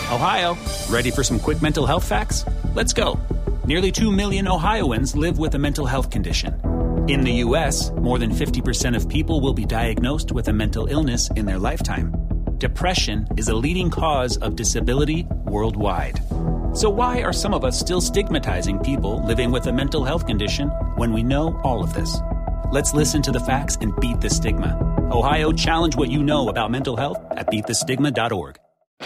Ohio, ready for some quick mental health facts? Let's go. Nearly 2 million Ohioans live with a mental health condition. In the U.S., more than 50% of people will be diagnosed with a mental illness in their lifetime. Depression is a leading cause of disability worldwide. So why are some of us still stigmatizing people living with a mental health condition when we know all of this? Let's listen to the facts and beat the stigma. Ohio, challenge what you know about mental health at beatthestigma.org.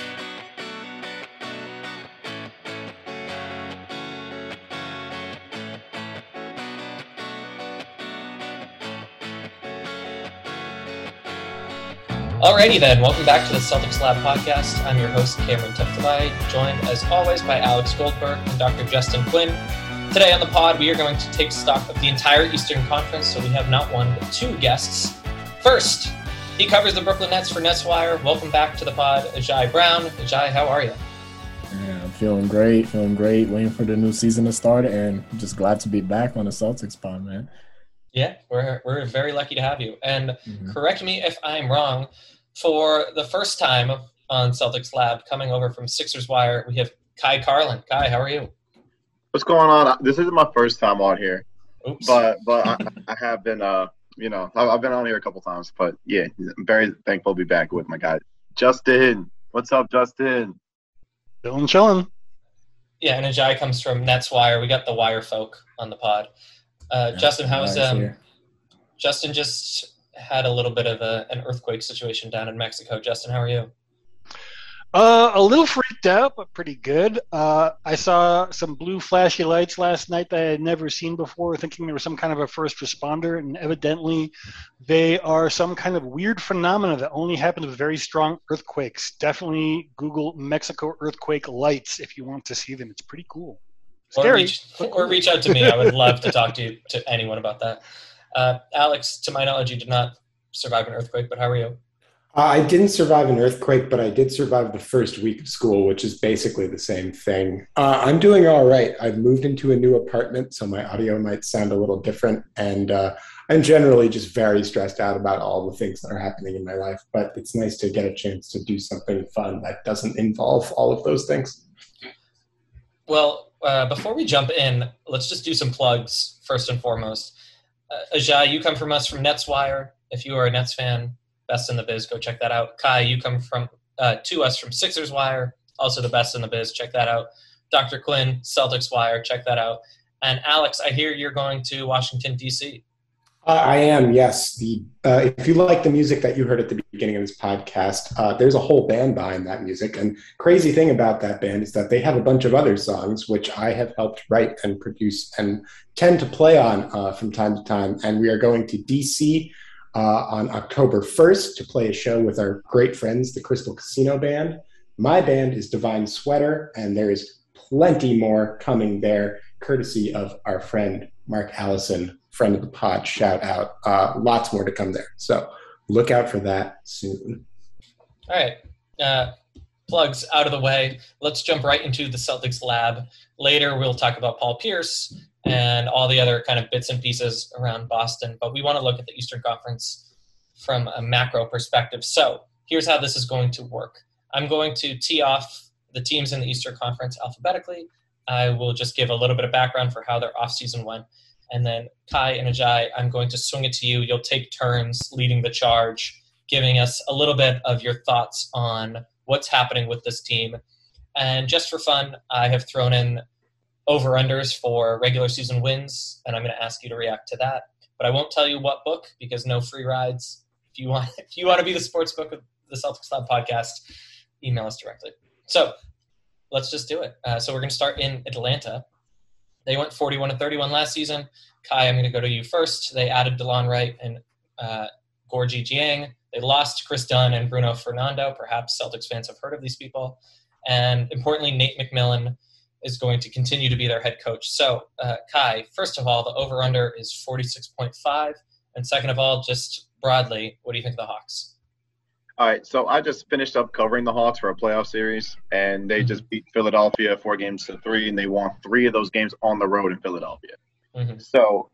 Alrighty then, welcome back to the Celtics Lab podcast. I'm your host, Cameron Tuftamai, joined as always by Alex Goldberg and Dr. Justin Quinn. Today on the pod, we are going to take stock of the entire Eastern Conference, so we have not one, but two guests. First, he covers the Brooklyn Nets for NetsWire. Welcome back to the pod, Ajay Brown. Ajay, how are you? Yeah, I'm feeling great, waiting for the new season to start, and just glad to be back on the Celtics pod, man. Yeah, we're very lucky to have you. And correct me if I'm wrong, for the first time on Celtics Lab, coming over from Sixers Wire, we have Kai Carlin. Kai, how are you? What's going on? This isn't my first time on here. Oops. But I have been, I've been on here a couple times. But, yeah, I'm very thankful to be back with my guy, Justin. What's up, Justin? Chilling. Yeah, and Ajay comes from NetsWire. We got the Wire folk on the pod. Justin, how's Justin just had a little bit of an earthquake situation down in Mexico. Justin, how are you? A little freaked out, but pretty good. I saw some blue flashy lights last night that I had never seen before, thinking they were some kind of a first responder, and evidently they are some kind of weird phenomena that only happens with very strong earthquakes. Definitely Google Mexico earthquake lights if you want to see them. It's pretty cool. Scary, or reach out to me. I would love to talk to anyone about that. Alex, to my knowledge, you did not survive an earthquake, but how are you? I didn't survive an earthquake, but I did survive the first week of school, which is basically the same thing. I'm doing all right. I've moved into a new apartment, so my audio might sound a little different, and I'm generally just very stressed out about all the things that are happening in my life, but it's nice to get a chance to do something fun that doesn't involve all of those things. Well, before we jump in, let's just do some plugs first and foremost. Ajay, you come from us from NetsWire. If you are a Nets fan, best in the biz, go check that out. Kai, you come from to us from Sixers Wire, also the best in the biz, check that out. Dr. Quinn, Celtics Wire, check that out. And Alex, I hear you're going to Washington, D.C. I am, yes. If you like the music that you heard at the beginning of this podcast, there's a whole band behind that music. And crazy thing about that band is that they have a bunch of other songs, which I have helped write and produce and tend to play on from time to time. And we are going to D.C. On October 1st to play a show with our great friends, the Crystal Casino Band. My band is Divine Sweater, and there is plenty more coming there, courtesy of our friend Mark Allison, friend of the pod, shout out. Lots more to come there. So look out for that soon. All right. Plugs out of the way. Let's jump right into the Celtics Lab. Later, we'll talk about Paul Pierce and all the other kind of bits and pieces around Boston. But we want to look at the Eastern Conference from a macro perspective. So here's how this is going to work. I'm going to tee off the teams in the Eastern Conference alphabetically. I will just give a little bit of background for how their offseason went. And then Kai and Ajay, I'm going to swing it to you. You'll take turns leading the charge, giving us a little bit of your thoughts on what's happening with this team. And just for fun, I have thrown in over-unders for regular season wins, and I'm going to ask you to react to that. But I won't tell you what book because no free rides. If you want to be the sports book of the Celtics Lab podcast, email us directly. So let's just do it. So we're going to start in Atlanta. They went 41-31 last season. Kai, I'm going to go to you first. They added DeLon Wright and Gorgie Jiang. They lost Chris Dunn and Bruno Fernando. Perhaps Celtics fans have heard of these people. And importantly, Nate McMillan is going to continue to be their head coach. So, Kai, first of all, the over-under is 46.5. And second of all, just broadly, what do you think of the Hawks? All right, so I just finished up covering the Hawks for a playoff series, and they just beat Philadelphia 4-3, and they won 3 of those games on the road in Philadelphia. Mm-hmm. So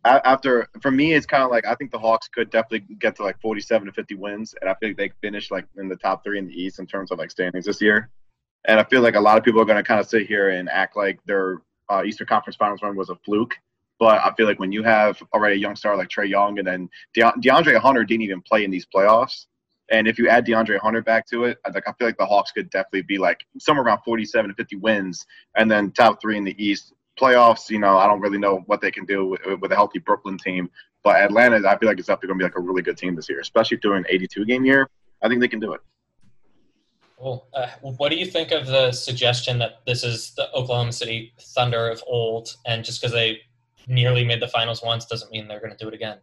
for me, it's kind of like I think the Hawks could definitely get to like 47 to 50 wins, and I think they finish like in the top 3 in the East in terms of like standings this year. And I feel like a lot of people are going to kind of sit here and act like their Eastern Conference Finals run was a fluke. But I feel like when you have already a young star like Trae Young, and then DeAndre Hunter didn't even play in these playoffs. And if you add DeAndre Hunter back to it, I feel like the Hawks could definitely be like somewhere around 47 to 50 wins, and then top 3 in the East. Playoffs, I don't really know what they can do with a healthy Brooklyn team. But Atlanta, I feel like it's definitely going to be like a really good team this year, especially through an 82-game year. I think they can do it. Cool. What do you think of the suggestion that this is the Oklahoma City Thunder of old, and just because they nearly made the finals once doesn't mean they're going to do it again?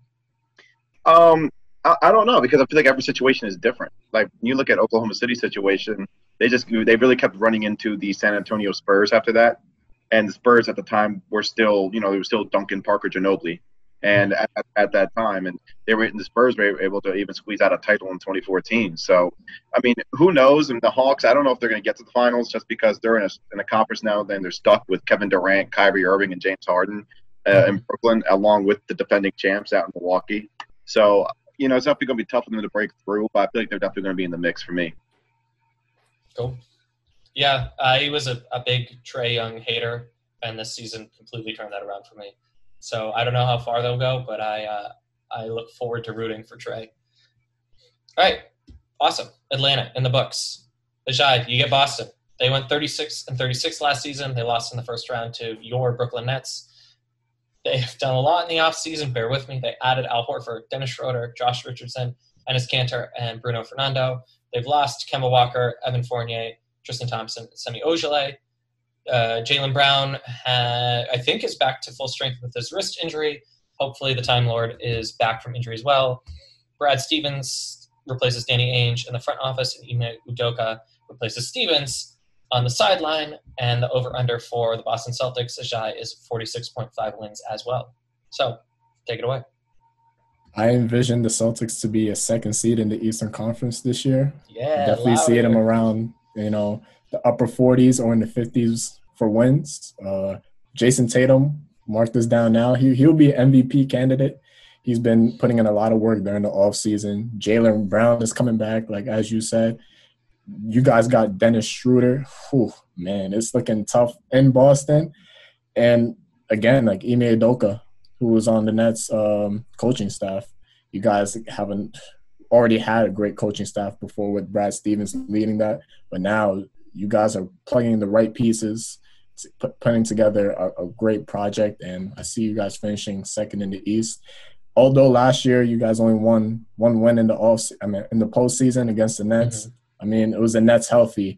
I don't know, because I feel like every situation is different. Like, when you look at Oklahoma City's situation, they really kept running into the San Antonio Spurs after that. And the Spurs at the time were still, they were still Duncan, Parker, Ginobili. And at that time, and the Spurs were able to even squeeze out a title in 2014. So, I mean, who knows? And the Hawks, I don't know if they're going to get to the finals just because they're in a conference now. Then they're stuck with Kevin Durant, Kyrie Irving, and James Harden in Brooklyn, along with the defending champs out in Milwaukee. So, it's definitely going to be tough for them to break through, but I feel like they're definitely going to be in the mix for me. Cool. Yeah, I was a big Trae Young hater, and this season completely turned that around for me. So I don't know how far they'll go, but I look forward to rooting for Trae. All right, awesome. Atlanta in the books. Ajay, you get Boston. They went 36-36 last season. They lost in the first round to your Brooklyn Nets. They've done a lot in the offseason. Bear with me. They added Al Horford, Dennis Schroeder, Josh Richardson, Enes Kanter, and Bruno Fernando. They've lost Kemba Walker, Evan Fournier, Tristan Thompson, Semi Ojeleye. Jaylen Brown, I think, is back to full strength with his wrist injury. Hopefully the Time Lord is back from injury as well. Brad Stevens replaces Danny Ainge in the front office, and Ime Udoka replaces Stevens on the sideline. And the over-under for the Boston Celtics, Ajay, is 46.5 wins as well. So, take it away. I envision the Celtics to be a second seed in the Eastern Conference this year. Yeah, definitely see them around, the upper 40s or in the 50s for wins. Jason Tatum, mark this down now. He'll be an MVP candidate. He's been putting in a lot of work during the offseason. Jaylen Brown is coming back, like as you said. You guys got Dennis Schroeder. Whew, man, it's looking tough in Boston. And again, like Ime Udoka, who was on the Nets coaching staff. You guys haven't already had a great coaching staff before with Brad Stevens leading that, but now you guys are plugging the right pieces, putting together a great project, and I see you guys finishing second in the East. Although last year you guys only won one win in the postseason against the Nets. Mm-hmm. I mean, it was the Nets healthy,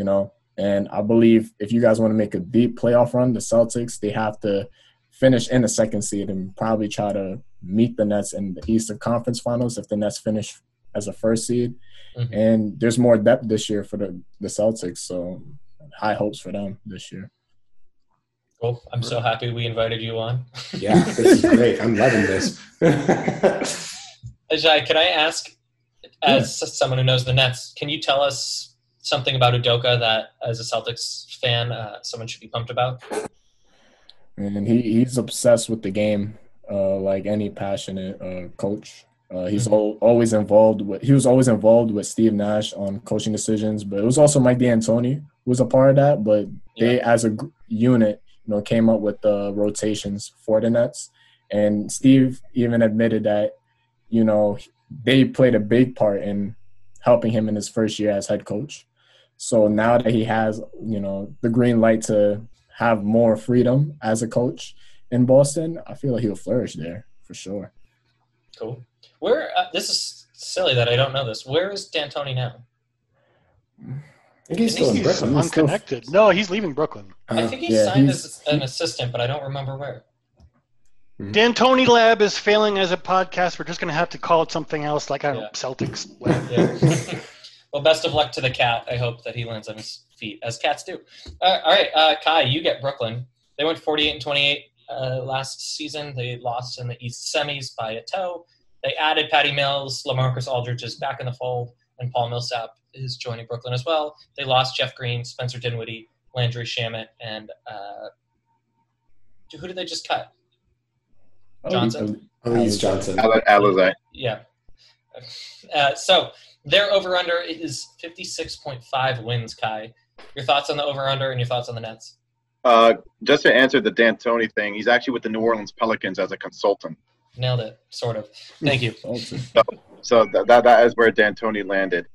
and I believe if you guys want to make a deep playoff run, the Celtics, they have to finish in the second seed and probably try to meet the Nets in the Eastern Conference Finals if the Nets finish as a first seed. Mm-hmm. And there's more depth this year for the Celtics, so high hopes for them this year. Cool. I'm so happy we invited you on. Yeah, this is great. I'm loving this. Ajay, can I ask, as someone who knows the Nets, can you tell us something about Udoka that, as a Celtics fan, someone should be pumped about? And he's obsessed with the game, like any passionate coach. He's always involved with. He was always involved with Steve Nash on coaching decisions, but it was also Mike D'Antoni who was a part of that. But they, as a unit, came up with the rotations for the Nets, and Steve even admitted that, they played a big part in helping him in his first year as head coach. So now that he has, the green light to have more freedom as a coach in Boston, I feel like he'll flourish there for sure. Cool. Where this is silly that I don't know this. Where is D'Antoni now? I think he's still in Brooklyn. Unconnected. No, he's leaving Brooklyn. I think he signed as an assistant, but I don't remember where. D'Antoni Lab is failing as a podcast. We're just going to have to call it something else, like Celtics Lab. Yeah. Well, best of luck to the cat. I hope that he lands on his feet, as cats do. All right, Kai, you get Brooklyn. They went 48-28 last season. They lost in the East semis by a toe. They added Patty Mills. LaMarcus Aldridge is back in the fold, and Paul Millsap is joining Brooklyn as well. They lost Jeff Green, Spencer Dinwiddie, Landry Shamet, and who did they just cut? Johnson? He's Johnson. Alizé. Yeah. So their over-under is 56.5 wins, Kai. Your thoughts on the over/under and your thoughts on the Nets? Just to answer the D'Antoni thing, he's actually with the New Orleans Pelicans as a consultant. Nailed it, sort of. Thank you. So that is where D'Antoni landed.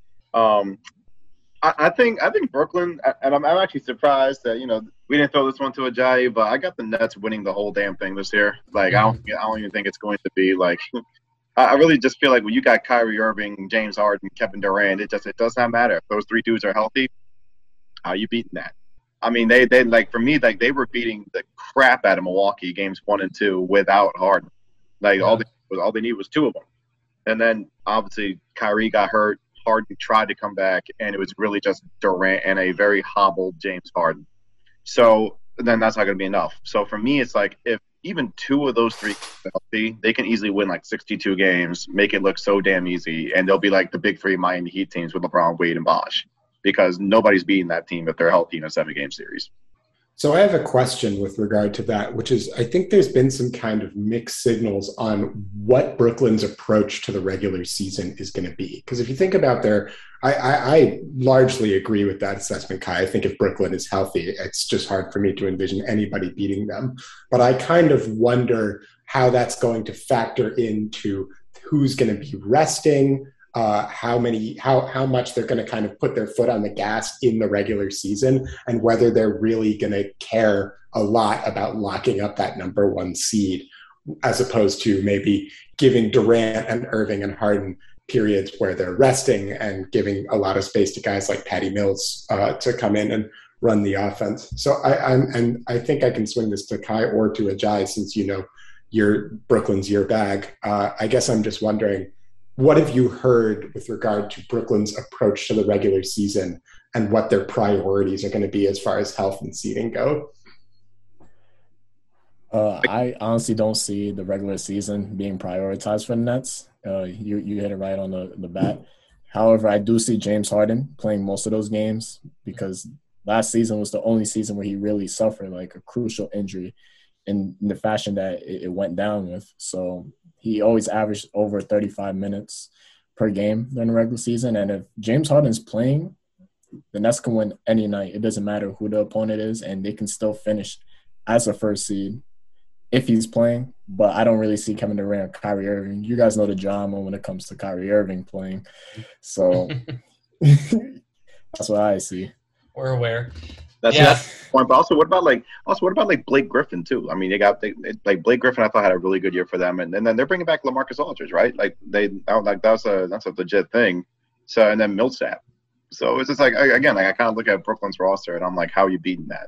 I think Brooklyn, and I'm actually surprised that we didn't throw this one to Ajayi, but I got the Nets winning the whole damn thing this year. Like I don't even think it's going to be like. I really just feel like when you got Kyrie Irving, James Harden, Kevin Durant, it does not matter if those three dudes are healthy. How you beating that? I mean, they like for me like they were beating the crap out of Milwaukee games 1 and 2 without Harden. Like all they needed was 2 of them, and then obviously Kyrie got hurt. Harden tried to come back, and it was really just Durant and a very hobbled James Harden. So then that's not going to be enough. So for me, it's like if even 2 of those 3 are healthy, they can easily win like 62 games, make it look so damn easy, and they'll be like the big 3 Miami Heat teams with LeBron, Wade, and Bosh, because nobody's beating that team if they're healthy in a 7-game series. So I have a question with regard to that, which is I think there's been some kind of mixed signals on what Brooklyn's approach to the regular season is going to be. Because if you think about I largely agree with that assessment, Kai. I think if Brooklyn is healthy, it's just hard for me to envision anybody beating them. But I kind of wonder how that's going to factor into who's going to be resting, how much they're going to kind of put their foot on the gas in the regular season, and whether they're really going to care a lot about locking up that number 1 seed, as opposed to maybe giving Durant and Irving and Harden periods where they're resting and giving a lot of space to guys like Patty Mills to come in and run the offense. So I think I can swing this to Kai or to Ajayi, since Brooklyn's your bag. I guess I'm just wondering, what have you heard with regard to Brooklyn's approach to the regular season and what their priorities are going to be as far as health and seeding go? I honestly don't see the regular season being prioritized for the Nets. You hit it right on the bat. However, I do see James Harden playing most of those games, because last season was the only season where he really suffered like a crucial injury in the fashion that it went down with. So he always averaged over 35 minutes per game during the regular season. And if James Harden's playing, the Nets can win any night. It doesn't matter who the opponent is, and they can still finish as a first seed if he's playing. But I don't really see Kevin Durant or Kyrie Irving. You guys know the drama when it comes to Kyrie Irving playing. So that's what I see. We're aware. That's point. But also, what about Blake Griffin too? I mean, like Blake Griffin. I thought had a really good year for them, and then they're bringing back LaMarcus Aldridge, right? That's a legit thing. So and then Millsap. So it's just like again, like I kind of look at Brooklyn's roster and I'm like, how are you beating that?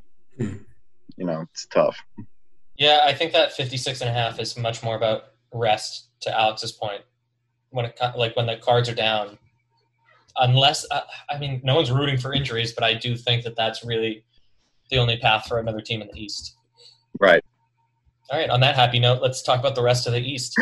It's tough. Yeah, I think that 56.5 is much more about rest. To Alex's point, when the cards are down. Unless, no one's rooting for injuries, but I do think that that's really the only path for another team in the East. Right. All right. On that happy note, let's talk about the rest of the East.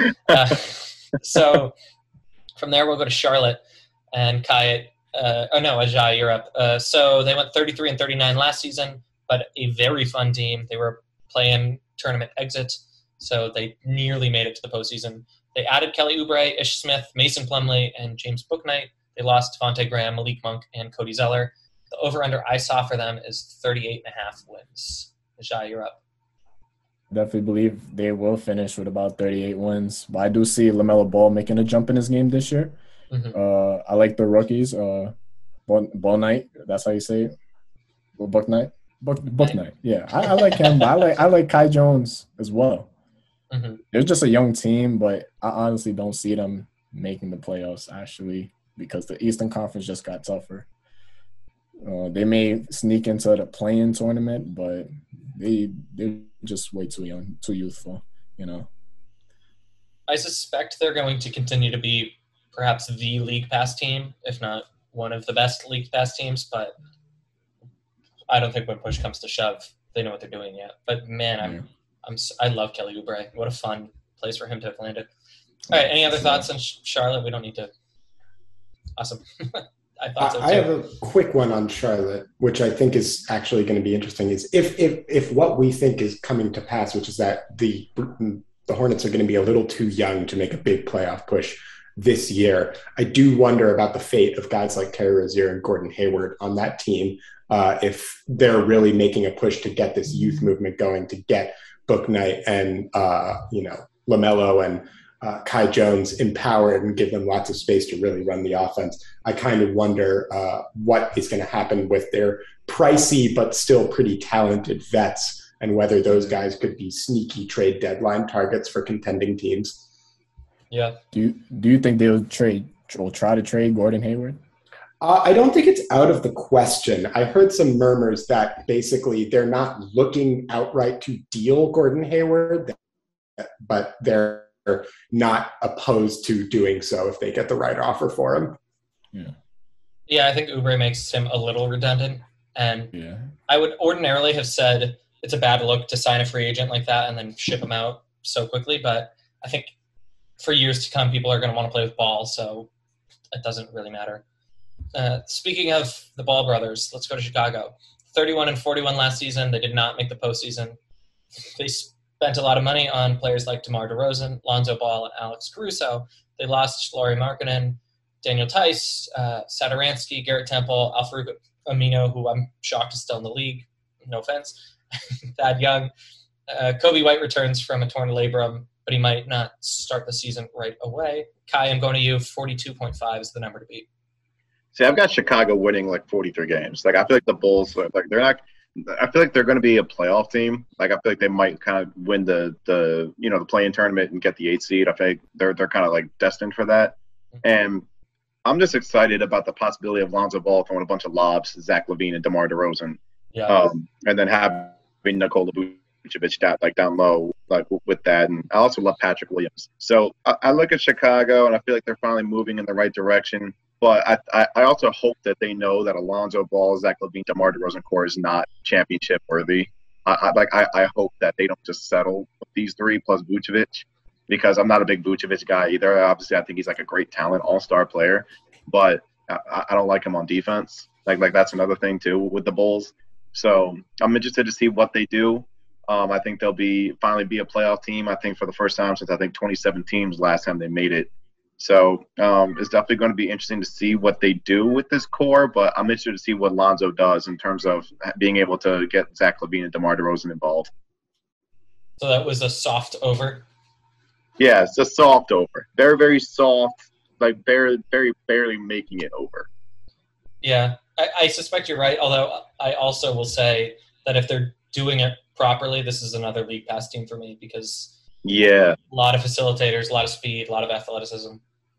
So from there, we'll go to Charlotte and Ajayi, you're up. So they went 33-39 last season, but a very fun team. They were playing tournament exit, so they nearly made it to the postseason. They added Kelly Oubre, Ish Smith, Mason Plumlee, and James Bouknight. They lost Devontae Graham, Malik Monk, and Cody Zeller. The over-under I saw for them is 38.5 wins. Ajayi, you're up. Definitely believe they will finish with about 38 wins. But I do see LaMelo Ball making a jump in his game this year. Mm-hmm. I like the rookies. Bouknight, that's how you say it? Bouknight? Bouknight, yeah. I like him. I like Kai Jones as well. Mm-hmm. They're just a young team, but I honestly don't see them making the playoffs, actually, because the Eastern Conference just got tougher. They may sneak into the play-in tournament, but they're just way too young, too youthful, I suspect they're going to continue to be perhaps the League Pass team, if not one of the best League Pass teams, but I don't think when push comes to shove, they know what they're doing yet. But, man, I love Kelly Oubre. What a fun place for him to have landed. All right, any other thoughts on Charlotte? We don't need to. Awesome. I thought so too. I have a quick one on Charlotte, which I think is actually going to be interesting. Is if what we think is coming to pass, which is that the Hornets are going to be a little too young to make a big playoff push, this year. I do wonder about the fate of guys like Terry Rozier and Gordon Hayward on that team, if they're really making a push to get this youth movement going, to get Bouknight and LaMelo and Kai Jones empowered and give them lots of space to really run the offense. I kind of wonder what is going to happen with their pricey but still pretty talented vets, and whether those guys could be sneaky trade deadline targets for contending teams. Yeah. Do you think they'll try to trade Gordon Hayward? I don't think it's out of the question. I heard some murmurs that basically they're not looking outright to deal Gordon Hayward, but they're not opposed to doing so if they get the right offer for him. Yeah, I think Oubre makes him a little redundant. And I would ordinarily have said it's a bad look to sign a free agent like that and then ship him out so quickly. But I think for years to come, people are going to want to play with Ball, so it doesn't really matter. Speaking of the Ball brothers, let's go to Chicago. 31-41 last season. They did not make the postseason. They spent a lot of money on players like DeMar DeRozan, Lonzo Ball, and Alex Caruso. They lost Lauri Markkanen, Daniel Tice, Satoransky, Garrett Temple, Al-Farouq Amino, who I'm shocked is still in the league. No offense. Thad Young. Kobe White returns from a torn labrum, but he might not start the season right away. Kai, I'm going to you. 42.5 is the number to beat. See, I've got Chicago winning like 43 games. Like, I feel like the Bulls, like, they're not. I feel like they're going to be a playoff team. Like, I feel like they might kind of win the play-in tournament and get the 8th seed. I think they're kind of like destined for that. And I'm just excited about the possibility of Lonzo Ball throwing a bunch of lobs to Zach LaVine and DeMar DeRozan, and then having Nikola Vucevic down low, like with that. And I also love Patrick Williams. So I look at Chicago and I feel like they're finally moving in the right direction. But I also hope that they know that Alonzo Ball, Zach LaVine, DeMar DeRozan core is not championship worthy. I hope that they don't just settle with these three plus Vucevic, because I'm not a big Vucevic guy either. Obviously, I think he's like a great talent, all-star player, but I don't like him on defense. Like that's another thing too with the Bulls. So I'm interested to see what they do. I think they'll finally be a playoff team. I think for the first time since 2017 was the last time they made it. So it's definitely going to be interesting to see what they do with this core, but I'm interested to see what Lonzo does in terms of being able to get Zach LaVine and DeMar DeRozan involved. So that was a soft over? Yeah, it's a soft over. Very, very soft, like very, very barely making it over. Yeah, I suspect you're right, although I also will say that if they're doing it properly, this is another league pass team for me, because a lot of facilitators, a lot of speed, a lot of athleticism.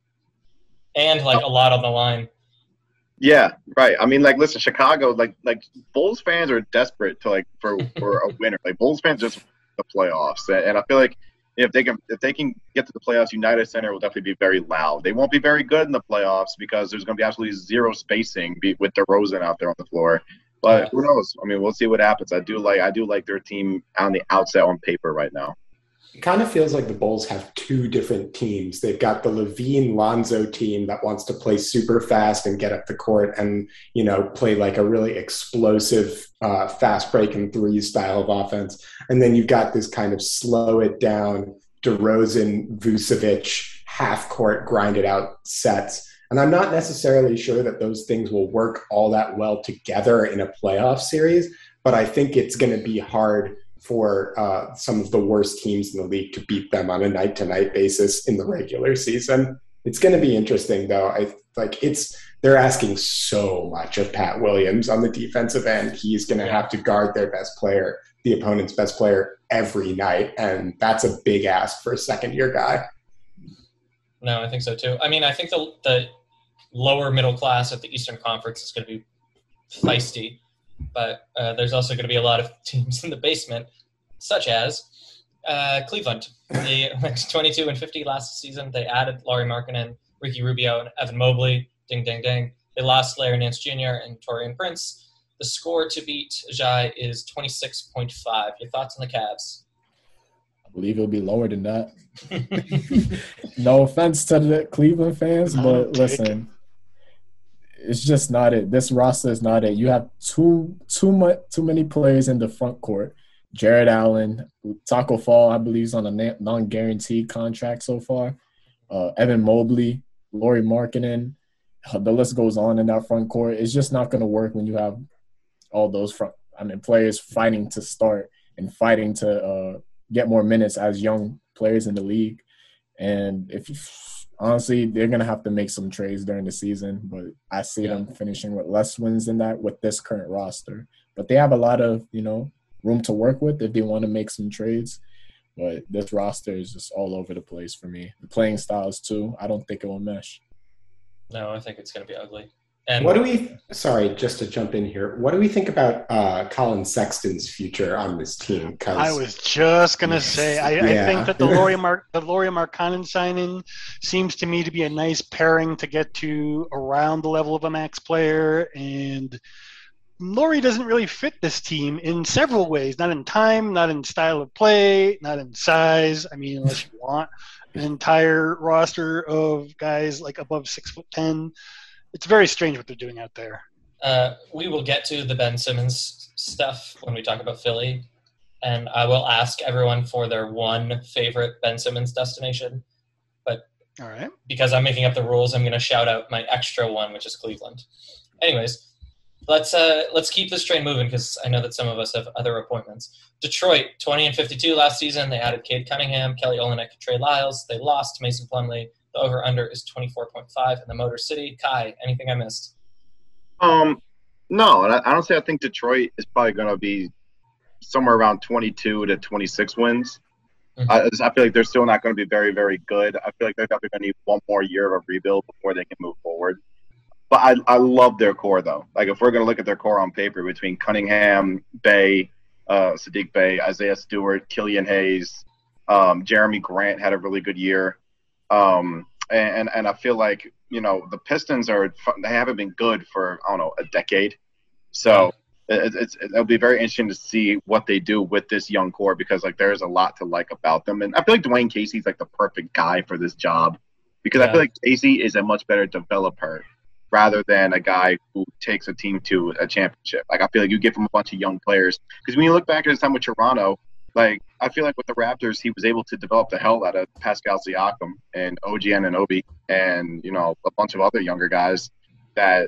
And a lot on the line. Yeah, right. I mean, listen, Chicago, like Bulls fans are desperate to for a winner. Like Bulls fans just want the playoffs, and I feel like if they can get to the playoffs, United Center will definitely be very loud. They won't be very good in the playoffs because there's going to be absolutely zero spacing with DeRozan out there on the floor. But who knows? I mean, we'll see what happens. I do like their team on the outset on paper right now. It kind of feels like the Bulls have two different teams. They've got the LaVine-Lonzo team that wants to play super fast and get up the court and, play like a really explosive, fast break and three style of offense. And then you've got this kind of slow it down, DeRozan, Vucevic, half court, grinded out sets. And I'm not necessarily sure that those things will work all that well together in a playoff series, but I think it's going to be hard for some of the worst teams in the league to beat them on a night-to-night basis in the regular season. It's going to be interesting, though. They're asking so much of Pat Williams on the defensive end. He's going to have to guard their best player, the opponent's best player, every night, and that's a big ask for a second-year guy. No, I think so too. I mean, I think the lower middle class at the Eastern Conference is going to be feisty. But there's also going to be a lot of teams in the basement, such as Cleveland. They went 22-50 last season. They added Lauri Markkanen, Ricky Rubio, and Evan Mobley. Ding, ding, ding. They lost Larry Nance Jr. and Taurean Prince. The score to beat Ajay is 26.5. Your thoughts on the Cavs? I believe it'll be lower than that. No offense to the Cleveland fans, but listen. It's just not it. This roster is not it. You have too many players in the front court. Jared Allen, Taco Fall, I believe, is on a non-guaranteed contract so far. Evan Mobley, Lauri Markkanen, the list goes on in that front court. It's just not going to work when you have all those players fighting to start and fighting to get more minutes as young players in the league. And honestly, they're going to have to make some trades during the season, but I see them finishing with less wins than that with this current roster. But they have a lot of, room to work with if they want to make some trades. But this roster is just all over the place for me. The playing styles, too, I don't think it will mesh. No, I think it's going to be ugly. And sorry, just to jump in here, what do we think about Colin Sexton's future on this team? I was just going to say, I think that the Lauri Markkanen signing seems to me to be a nice pairing to get to around the level of a max player. And Lauri doesn't really fit this team in several ways, not in time, not in style of play, not in size. I mean, unless you want an entire roster of guys like above 6'10". It's very strange what they're doing out there. We will get to the Ben Simmons stuff when we talk about Philly, and I will ask everyone for their one favorite Ben Simmons destination. But all right, because I'm making up the rules, I'm going to shout out my extra one, which is Cleveland. Anyways, let's keep this train moving because I know that some of us have other appointments. Detroit, 20-52 last season. They added Cade Cunningham, Kelly Olynyk, and Trey Lyles. They lost Mason Plumlee. The over-under is 24.5 in the Motor City. Kai, anything I missed? No, and honestly, I think Detroit is probably going to be somewhere around 22 to 26 wins. Mm-hmm. I feel like they're still not going to be very, very good. I feel like they're definitely going to need one more year of a rebuild before they can move forward. But I love their core, though. Like, if we're going to look at their core on paper between Cunningham, Bey, Sadiq Bey, Isaiah Stewart, Killian Hayes, Jeremy Grant had a really good year. And I feel like, the Pistons they haven't been good for, a decade. So it'll be very interesting to see what they do with this young core because, there's a lot to like about them. And I feel like Dwayne Casey's, the perfect guy for this job because I feel like Casey is a much better developer rather than a guy who takes a team to a championship. I feel like you give him a bunch of young players because when you look back at his time with Toronto, I feel like with the Raptors, he was able to develop the hell out of Pascal Siakam and OG Anunoby and, a bunch of other younger guys that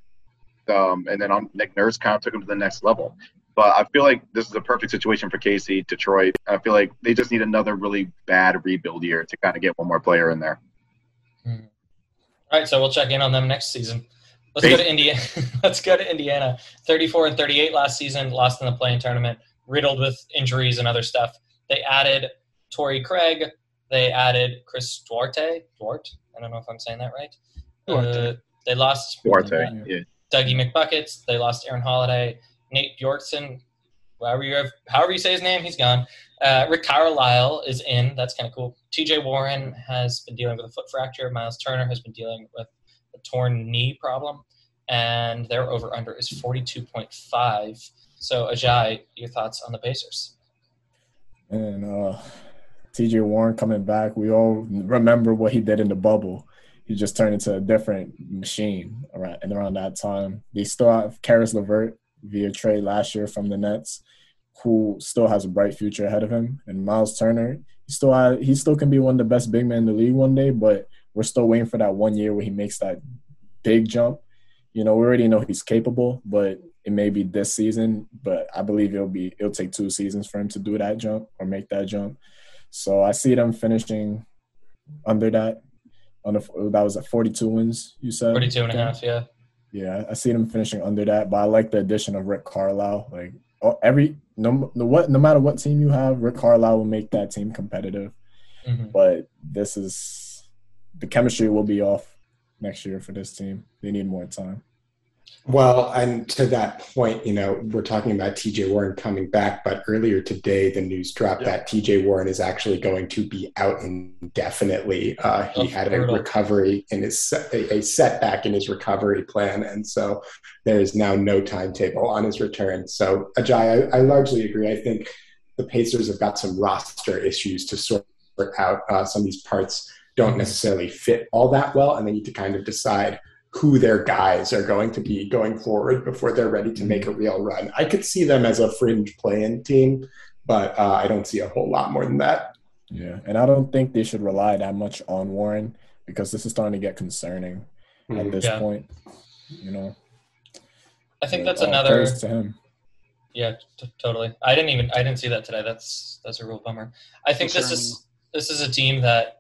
and then Nick Nurse kind of took him to the next level. But I feel like this is a perfect situation for KC, Detroit. I feel like they just need another really bad rebuild year to kind of get one more player in there. All right, so we'll check in on them next season. Let's go to Indiana. 34-38 last season, lost in the play-in tournament, riddled with injuries and other stuff. They added Torrey Craig. They added Chris Duarte. I don't know if I'm saying that right. They lost Duarte. Dougie McBuckets. They lost Aaron Holiday. Nate Bjorkson. However you say his name, he's gone. Rick Carlisle is in. That's kind of cool. TJ Warren has been dealing with a foot fracture. Miles Turner has been dealing with a torn knee problem. And their over-under is 42.5. So, Ajay, your thoughts on the Pacers? And TJ Warren coming back, we all remember what he did in the bubble. He just turned into a different machine around that time. They still have Karis LeVert via trade last year from the Nets, who still has a bright future ahead of him. And Miles Turner, he still can be one of the best big men in the league one day, but we're still waiting for that 1 year where he makes that big jump. We already know he's capable, but it may be this season. But I believe it'll take 2 seasons for him to do that jump or make that jump. So I see them finishing under that. That was at 42 wins, you said? 42 and a half, yeah. Yeah, I see them finishing under that, but I like the addition of Rick Carlisle. No matter what team you have, Rick Carlisle will make that team competitive. Mm-hmm. But the chemistry will be off next year for this team. They need more time. Well, and to that point, we're talking about TJ Warren coming back, but earlier today the news dropped that TJ Warren is actually going to be out indefinitely. He had a recovery in a setback in his recovery plan, and so there is now no timetable on his return. So, Ajay, I largely agree. I think the Pacers have got some roster issues to sort out. Some of these parts don't necessarily fit all that well, and they need to kind of decide who their guys are going to be going forward before they're ready to make a real run. I could see them as a fringe play-in team, but I don't see a whole lot more than that. Yeah, and I don't think they should rely that much on Warren. because this is starting to get concerning at this point. You know, I think that's all another. praise to him. Yeah, totally. I didn't see that today. That's a real bummer. I think this is a team that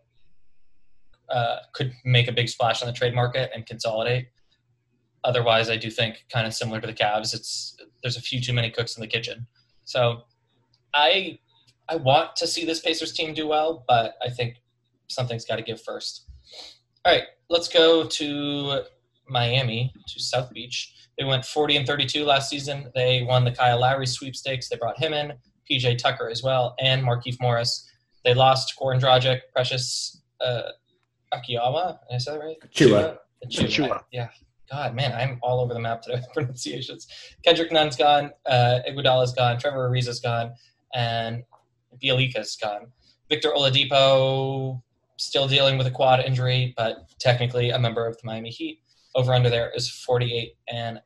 could make a big splash on the trade market and consolidate. Otherwise, I do think kind of similar to the Cavs, there's a few too many cooks in the kitchen. So I want to see this Pacers team do well, but I think something's got to give first. All right, let's go to Miami, to South Beach. They went 40-32 last season. They won the Kyle Lowry sweepstakes. They brought him in, PJ Tucker as well, and Markieff Morris. They lost Goran Dragic, Precious Akiawa. Did I say that right? Chua. Yeah. God, man, I'm all over the map today with pronunciations. Kendrick Nunn's gone. Iguodala's gone. Trevor Ariza's gone. And Bielika's gone. Victor Oladipo still dealing with a quad injury, but technically a member of the Miami Heat. Over under there is 48.5.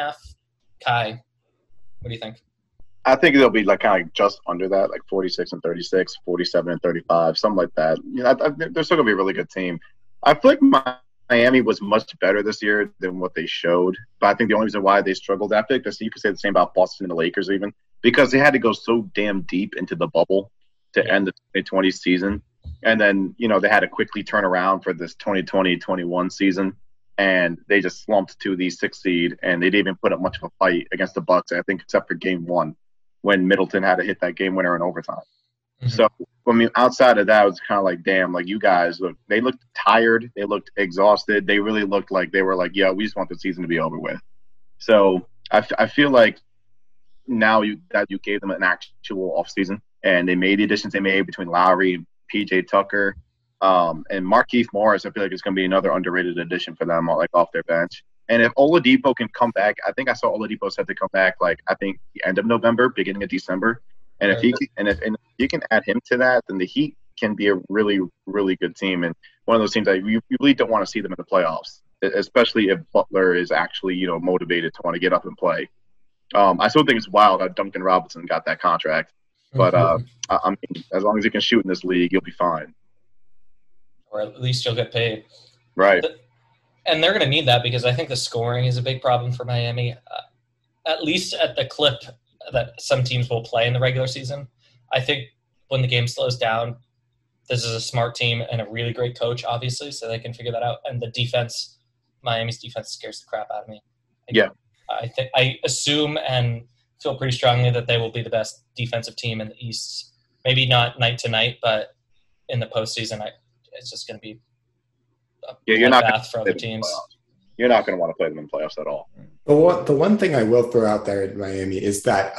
Kai, what do you think? I think they'll be like kind of just under that, like 46-36, 47-35, something like that. You know, they're still gonna be a really good team. I feel like Miami was much better this year than what they showed, but I think the only reason why they struggled, I think you could say the same about Boston and the Lakers even, because they had to go so damn deep into the bubble to end the 2020 season, and then they had to quickly turn around for this 2020-21 season. And they just slumped to the 6th seed, and they didn't even put up much of a fight against the Bucks, I think, except for Game 1, when Middleton had to hit that game winner in overtime. Mm-hmm. So, I mean, outside of that, it was kind of like, damn, like you guys, they looked tired. They looked exhausted. They really looked like they were like, yeah, we just want the season to be over with. So I feel like now that you gave them an actual offseason, and they made the additions they made between Lowry and PJ Tucker, and Markieff Morris, I feel like it's going to be another underrated addition for them, like off their bench. And if Oladipo can come back, I think I saw Oladipo said to come back, like I think the end of November, beginning of December. And if you can add him to that, then the Heat can be a really, really good team. And one of those teams that you really don't want to see them in the playoffs, especially if Butler is actually motivated to want to get up and play. I still think it's wild how Duncan Robinson got that contract, but I mean, as long as he can shoot in this league, you'll be fine. Or at least you'll get paid. Right. And they're going to need that because I think the scoring is a big problem for Miami, at least at the clip that some teams will play in the regular season. I think when the game slows down, this is a smart team and a really great coach, obviously, so they can figure that out. And the defense, Miami's defense scares the crap out of me. I assume and feel pretty strongly that they will be the best defensive team in the East. Maybe not night to night, but in the postseason, it's just going to be a bloodbath for other teams. You're not going to want to play them in playoffs at all. The one thing I will throw out there in Miami is that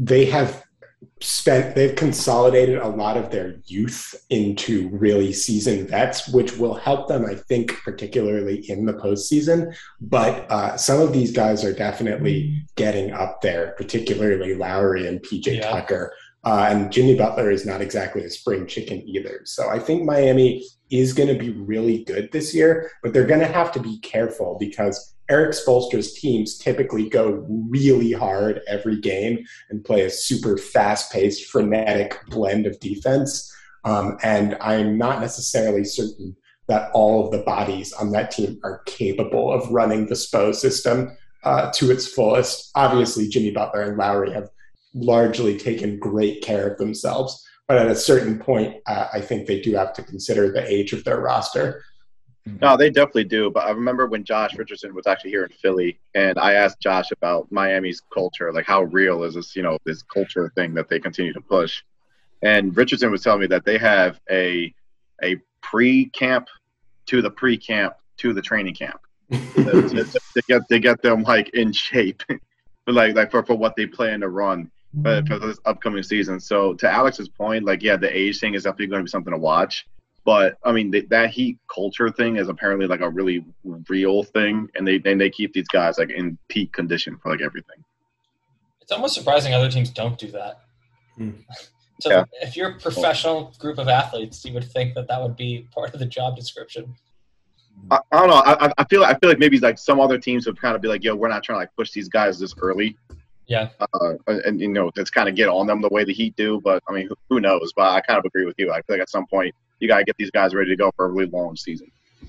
they've consolidated a lot of their youth into really seasoned vets, which will help them, I think, particularly in the postseason. But some of these guys are definitely getting up there, particularly Lowry and PJ Tucker. And Jimmy Butler is not exactly a spring chicken either. So I think Miami is going to be really good this year, but they're going to have to be careful because Eric Spoelstra's teams typically go really hard every game and play a super fast-paced, frenetic blend of defense. And I'm not necessarily certain that all of the bodies on that team are capable of running the Spo system to its fullest. Obviously, Jimmy Butler and Lowry have largely taken great care of themselves. But at a certain point, I think they do have to consider the age of their roster. No, they definitely do. But I remember when Josh Richardson was actually here in Philly, and I asked Josh about Miami's culture, like how real is this, this culture thing that they continue to push. And Richardson was telling me that they have a pre-camp to the pre-camp to the training camp to get them like in shape, like for what they plan to run. But for this upcoming season. So to Alex's point, the age thing is definitely going to be something to watch. But I mean, that Heat culture thing is apparently like a really real thing, and they keep these guys like in peak condition for like everything. It's almost surprising other teams don't do that. So if you're a professional group of athletes, you would think that would be part of the job description. I don't know. I feel like maybe like some other teams would kind of be like, yo, we're not trying to like push these guys this early. Yeah. And that's kind of get on them the way the Heat do. But, I mean, who knows? But I kind of agree with you. I feel like at some point you got to get these guys ready to go for a really long season.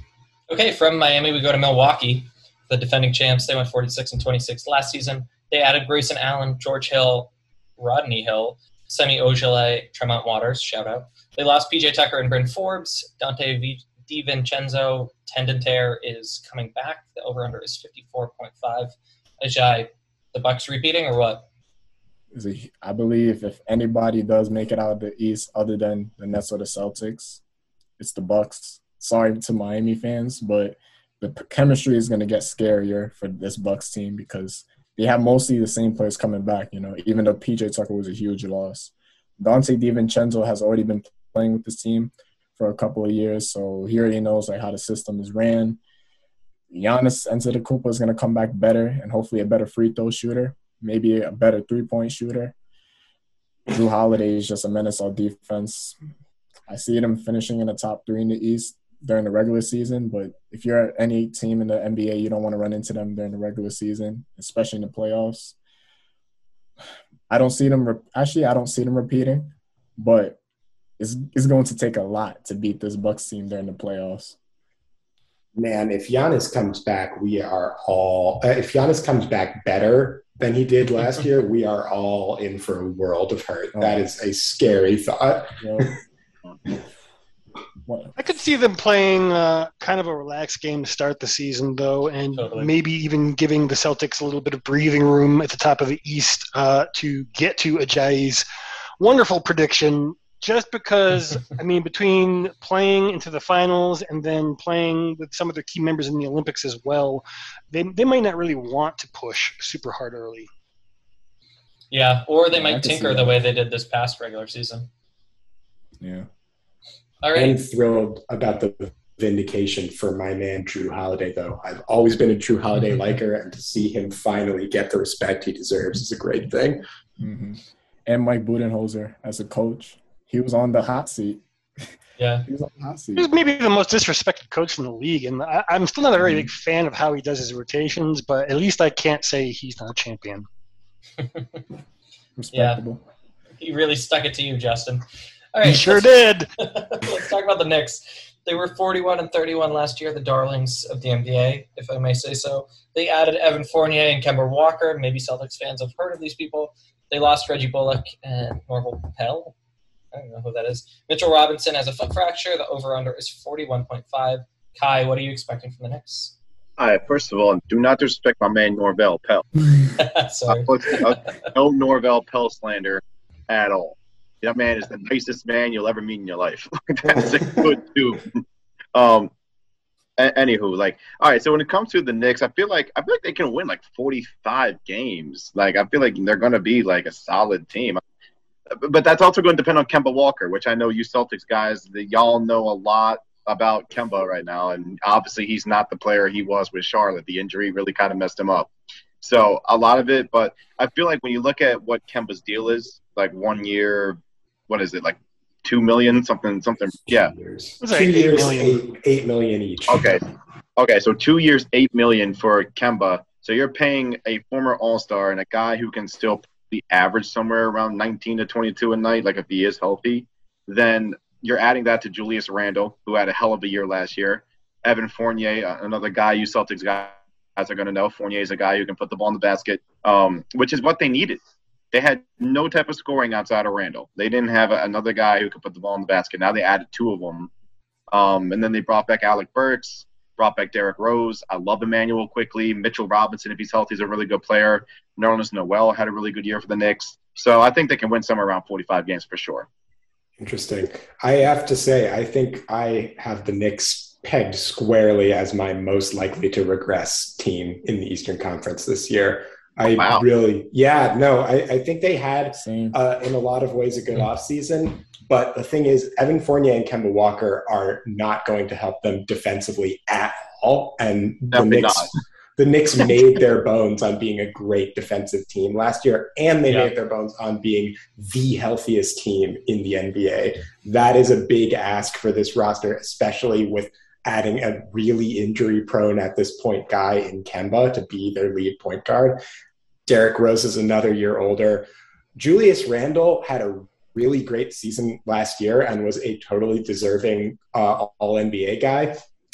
Okay, from Miami, we go to Milwaukee, the defending champs. They went 46-26 last season. They added Grayson Allen, George Hill, Rodney Hill, Semi Ojeleye, Tremont Waters, shout out. They lost PJ Tucker and Bryn Forbes. Dante DiVincenzo, tendon tear, is coming back. The over-under is 54.5. Ajay, the Bucks repeating or what? I believe if anybody does make it out of the East other than the Nets or the Celtics, it's the Bucks. Sorry to Miami fans, but the chemistry is going to get scarier for this Bucks team because they have mostly the same players coming back, even though PJ Tucker was a huge loss. Dante DiVincenzo has already been playing with this team for a couple of years, so he already knows how the system is ran. Giannis Antetokounmpo is going to come back better and hopefully a better free throw shooter, maybe a better three-point shooter. Drew Holiday is just a menace on defense. I see them finishing in the top 3 in the East during the regular season, but if you're any team in the NBA, you don't want to run into them during the regular season, especially in the playoffs. I don't see them repeating, but it's going to take a lot to beat this Bucks team during the playoffs. Man, if Giannis comes back, if Giannis comes back better than he did last year, we are all in for a world of hurt. That is a scary thought. I could see them playing kind of a relaxed game to start the season, though, and maybe even giving the Celtics a little bit of breathing room at the top of the East to get to Ajay's wonderful prediction. Just because, between playing into the finals and then playing with some of their key members in the Olympics as well, they might not really want to push super hard early. Yeah, or they might tinker the way they did this past regular season. Yeah. All right. I'm thrilled about the vindication for my man Drew Holiday, though. I've always been a Drew Holiday liker, and to see him finally get the respect he deserves is a great thing. Mm-hmm. And Mike Budenholzer as a coach. He was on the hot seat. Yeah. He was on the hot seat. He was maybe the most disrespected coach in the league, and I'm still not a very big fan of how he does his rotations, but at least I can't say he's not a champion. Respectable. Yeah. He really stuck it to you, Justin. All right, he sure did. Let's talk about the Knicks. They were 41-31 last year, the darlings of the NBA, if I may say so. They added Evan Fournier and Kemba Walker. Maybe Celtics fans have heard of these people. They lost Reggie Bullock and Norval Pell. I don't know who that is. Mitchell Robinson has a foot fracture. The over-under is 41.5. Kai, what are you expecting from the Knicks? All right, first of all, do not disrespect my man Norvel Pell. Sorry. No Norvel Pell slander at all. That man is the nicest man you'll ever meet in your life. That's a good dude. Anywho, all right. So when it comes to the Knicks, I feel like they can win 45 games. I feel like they're going to be a solid team. But that's also going to depend on Kemba Walker, which I know you Celtics guys, y'all know a lot about Kemba right now. And obviously he's not the player he was with Charlotte. The injury really kind of messed him up. So a lot of it, but I feel like when you look at what Kemba's deal is, 1 year, what is it, $2 million, something? Yeah. 2 years, $8 million each. Okay. So 2 years, $8 million for Kemba. So you're paying a former All-Star and a guy who can still the average somewhere around 19 to 22 a night, if he is healthy, then you're adding that to Julius Randle, who had a hell of a year last year. Evan Fournier, another guy you Celtics guys are going to know. Fournier is a guy who can put the ball in the basket, which is what they needed. They had no type of scoring outside of Randle. They didn't have another guy who could put the ball in the basket. Now they added 2 of them. And then they brought back Alec Burks, brought back Derrick Rose. I love Emmanuel quickly. Mitchell Robinson, if he's healthy, is a really good player. Nerlens Noel had a really good year for the Knicks. So I think they can win somewhere around 45 games for sure. Interesting. I have to say, I think I have the Knicks pegged squarely as my most likely to regress team in the Eastern Conference this year. I think they had, in a lot of ways, a good offseason. But the thing is, Evan Fournier and Kemba Walker are not going to help them defensively at all. And the Knicks made their bones on being a great defensive team last year, and they made their bones on being the healthiest team in the NBA. That is a big ask for this roster, especially with adding a really injury-prone at this point guy in Kemba to be their lead point guard. Derrick Rose is another year older. Julius Randle had a really great season last year and was a totally deserving All-NBA guy.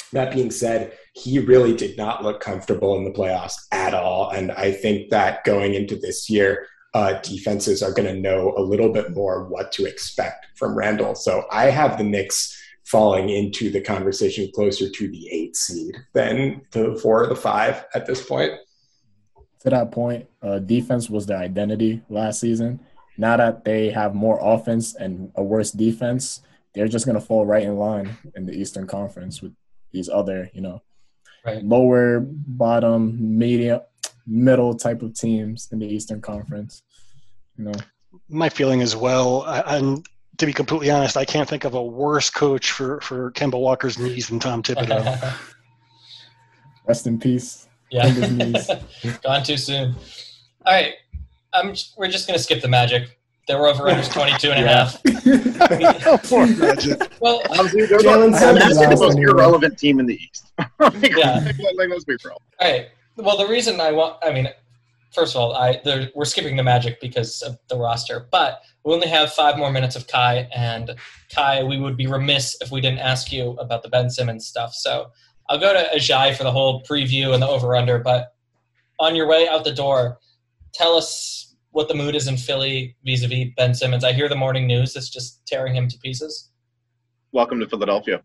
That being said, he really did not look comfortable in the playoffs at all. And I think that going into this year, defenses are going to know a little bit more what to expect from Randall. So I have the Knicks falling into the conversation closer to the 8 seed than the 4 or the 5 at this point. To that point, defense was their identity last season. Now that they have more offense and a worse defense, they're just going to fall right in line in the Eastern Conference with these other, lower, bottom, medium, middle type of teams in the Eastern Conference. My feeling as well. And to be completely honest, I can't think of a worse coach for Kemba Walker's knees than Tom Thibodeau. Rest in peace. Yeah, gone too soon. All right, we're just going to skip the Magic. Their over-unders 22 and a half. Poor Magic. Well, they're the most irrelevant team in the East. Yeah. Let's be real. All right. Well, the reason first of all, we're skipping the Magic because of the roster, but we only have 5 more minutes of Kai, and Kai, we would be remiss if we didn't ask you about the Ben Simmons stuff. So I'll go to Ajay for the whole preview and the over-under, but on your way out the door, tell us what the mood is in Philly vis-a-vis Ben Simmons. I hear the morning news is just tearing him to pieces. Welcome to Philadelphia.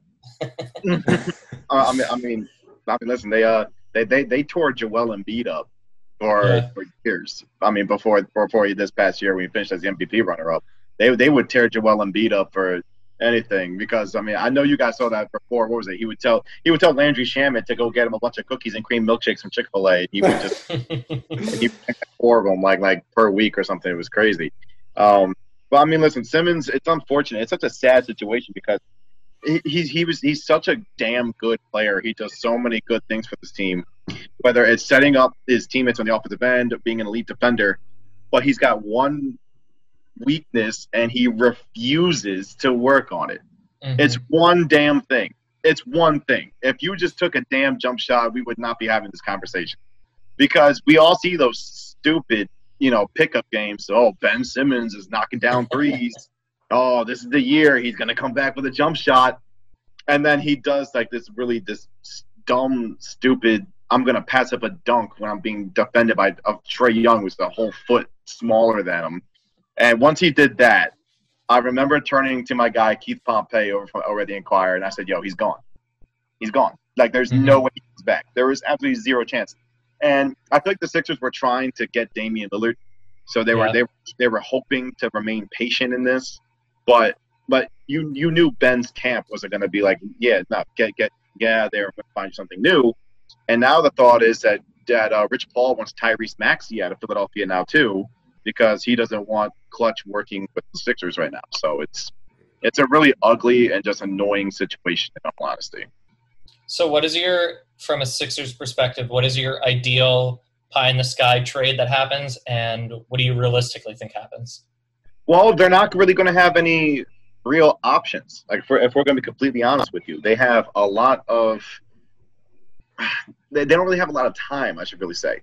Listen, they tore Joel Embiid up for years. Before this past year when he finished as the MVP runner-up, they would tear Joel Embiid up for anything because I know you guys saw that before. What was it? He would tell Landry Shamet to go get him a bunch of cookies and cream milkshakes from Chick-fil-A. He would just he picked 4 of them like per week or something. It was crazy. But listen, Simmons. It's unfortunate. It's such a sad situation because he's such a damn good player. He does so many good things for this team, whether it's setting up his teammates on the offensive end, being an elite defender. But he's got one weakness and he refuses to work on it. Mm-hmm. It's one damn thing. It's one thing. If you just took a damn jump shot, we would not be having this conversation because we all see those stupid, pickup games. Oh, Ben Simmons is knocking down threes. Oh, this is the year he's going to come back with a jump shot. And then he does this dumb, stupid, I'm going to pass up a dunk when I'm being defended by Trae Young, who's a whole foot smaller than him. And once he did that, I remember turning to my guy, Keith Pompey, over the Inquirer, and I said, yo, he's gone. He's gone. There's no way he comes back. There was absolutely zero chance. And I feel like the Sixers were trying to get Damian Lillard. So they were hoping to remain patient in this. But you knew Ben's camp wasn't going to be get out there and find something new. And now the thought is that Rich Paul wants Tyrese Maxey out of Philadelphia now too, because he doesn't want Clutch working with the Sixers right now. So it's a really ugly and just annoying situation, in all honesty. So from a Sixers perspective, what is your ideal pie-in-the-sky trade that happens, and what do you realistically think happens? Well, they're not really going to have any real options. If we're going to be completely honest with you, they have a lot of – they don't really have a lot of time, I should really say.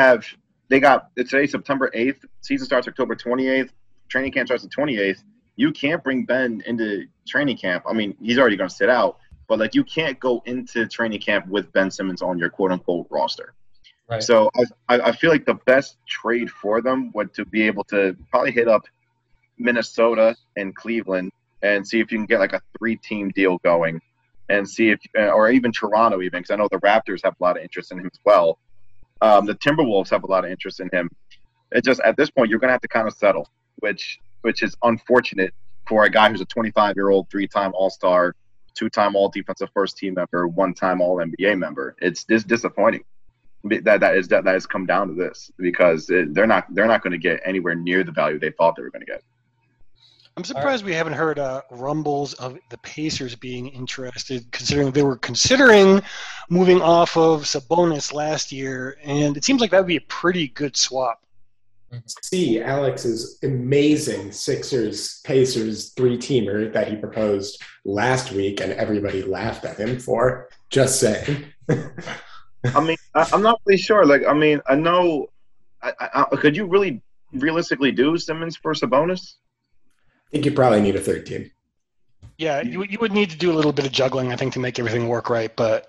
Today, September 8th. Season starts October 28th. Training camp starts the 28th. You can't bring Ben into training camp. He's already going to sit out. But, you can't go into training camp with Ben Simmons on your quote-unquote roster. Right. So I feel like the best trade for them would to be able to probably hit up Minnesota and Cleveland and see if you can get a 3-team deal going and see if or even Toronto even, because I know the Raptors have a lot of interest in him as well. The Timberwolves have a lot of interest in him. It's just at this point you're going to have to kind of settle, which is unfortunate for a guy who's a 25-year-old, 3-time All-Star, 2-time All-Defensive First Team member, 1-time All-NBA member. It's disappointing that has come down to this because they're not going to get anywhere near the value they thought they were going to get. I'm surprised we haven't heard rumbles of the Pacers being interested, considering they were considering moving off of Sabonis last year, and it seems like that would be a pretty good swap. See Alex's amazing Sixers-Pacers 3-teamer that he proposed last week, and everybody laughed at him for. Just saying. I'm not really sure. I know. Could you really realistically do Simmons for Sabonis? I think you probably need a third team. Yeah, you would need to do a little bit of juggling, I think, to make everything work right. But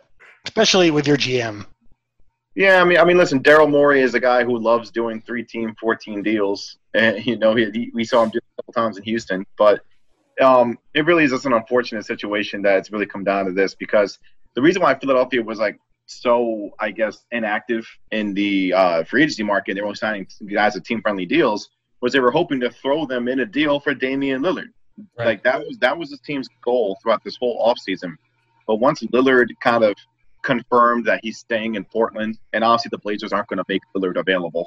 especially with your GM. Yeah, I mean, listen, Daryl Morey is a guy who loves doing 3-team, 14 deals, and we saw him do it a couple times in Houston. But it really is just an unfortunate situation that it's really come down to this, because the reason why Philadelphia was like so, I guess, inactive in the free agency market, they were only signing guys with team-friendly deals, was they were hoping to throw them in a deal for Damian Lillard. Right. Like that was the team's goal throughout this whole offseason. But once Lillard kind of confirmed that he's staying in Portland, and obviously the Blazers aren't going to make Lillard available.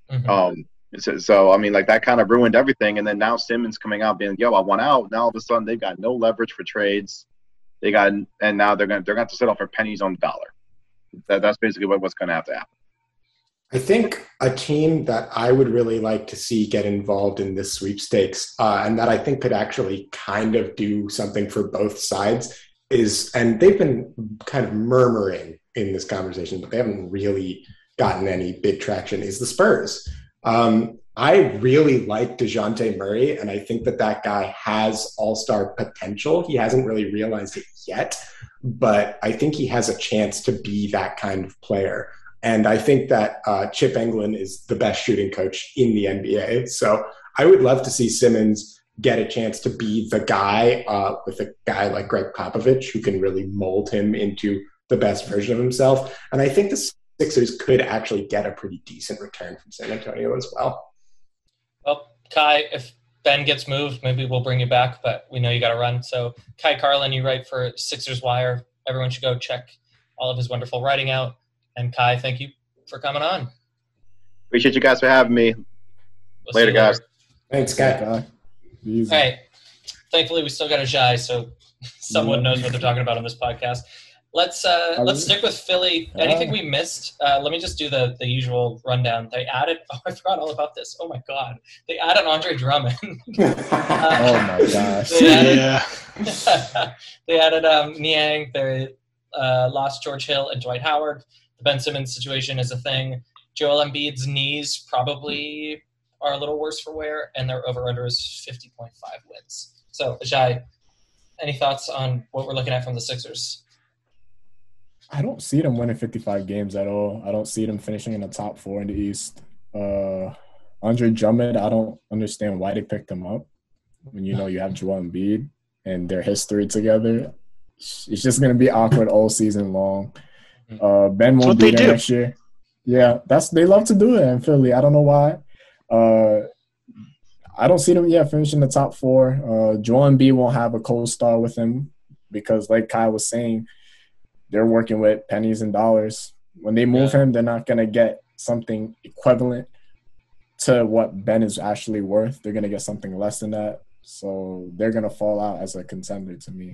So I mean, like, that kind of ruined everything. And then now Simmons coming out being, yo, I want out. Now all of a sudden they've got no leverage for trades. And now they're going to have to settle for pennies on the dollar. That's basically what's going to have to happen. I think a team that I would really like to see get involved in this sweepstakes, and that I think could actually kind of do something for both sides is, and they've been kind of murmuring in this conversation, but they haven't really gotten any big traction, is the Spurs. I really like DeJounte Murray, and I think that guy has all-star potential. He hasn't really realized it yet, but I think he has a chance to be that kind of player. And I think that Chip Engelland is the best shooting coach in the NBA. So I would love to see Simmons get a chance to be the guy with a guy like Greg Popovich, who can really mold him into the best version of himself. And I think the Sixers could actually get a pretty decent return from San Antonio as well. Well, Kai, if Ben gets moved, maybe we'll bring you back, but we know you got to run. So Kai Carlin, you write for Sixers Wire. Everyone should go check all of his wonderful writing out. And Kai, thank you for coming on. Appreciate you guys for having me. Later, guys. Thanks, Kai. All right. Thankfully, we still got a Jai, so someone knows what they're talking about on this podcast. Let's stick with Philly. Anything we missed? Let me just do the usual rundown. They added – I forgot all about this. Oh, my God. They added Andre Drummond. Oh, my gosh. They added Niang. They lost George Hill and Dwight Howard. The Ben Simmons situation is a thing. Joel Embiid's knees probably are a little worse for wear, and their over-under is 50.5 wins. So, Ajay, any thoughts on what we're looking at from the Sixers? I don't see them winning 55 games at all. I don't see them finishing in the top 4 in the East. Andre Drummond, I don't understand why they picked him up when you have Joel Embiid and their history together. It's just going to be awkward all season long. Ben won't be there next year. Yeah, they love to do it in Philly. I don't know why. I don't see them finishing the top 4. Joel Embiid won't have a co-star with him because, like Kai was saying, they're working with pennies and dollars. When they move him, they're not going to get something equivalent to what Ben is actually worth. They're going to get something less than that. So they're going to fall out as a contender to me.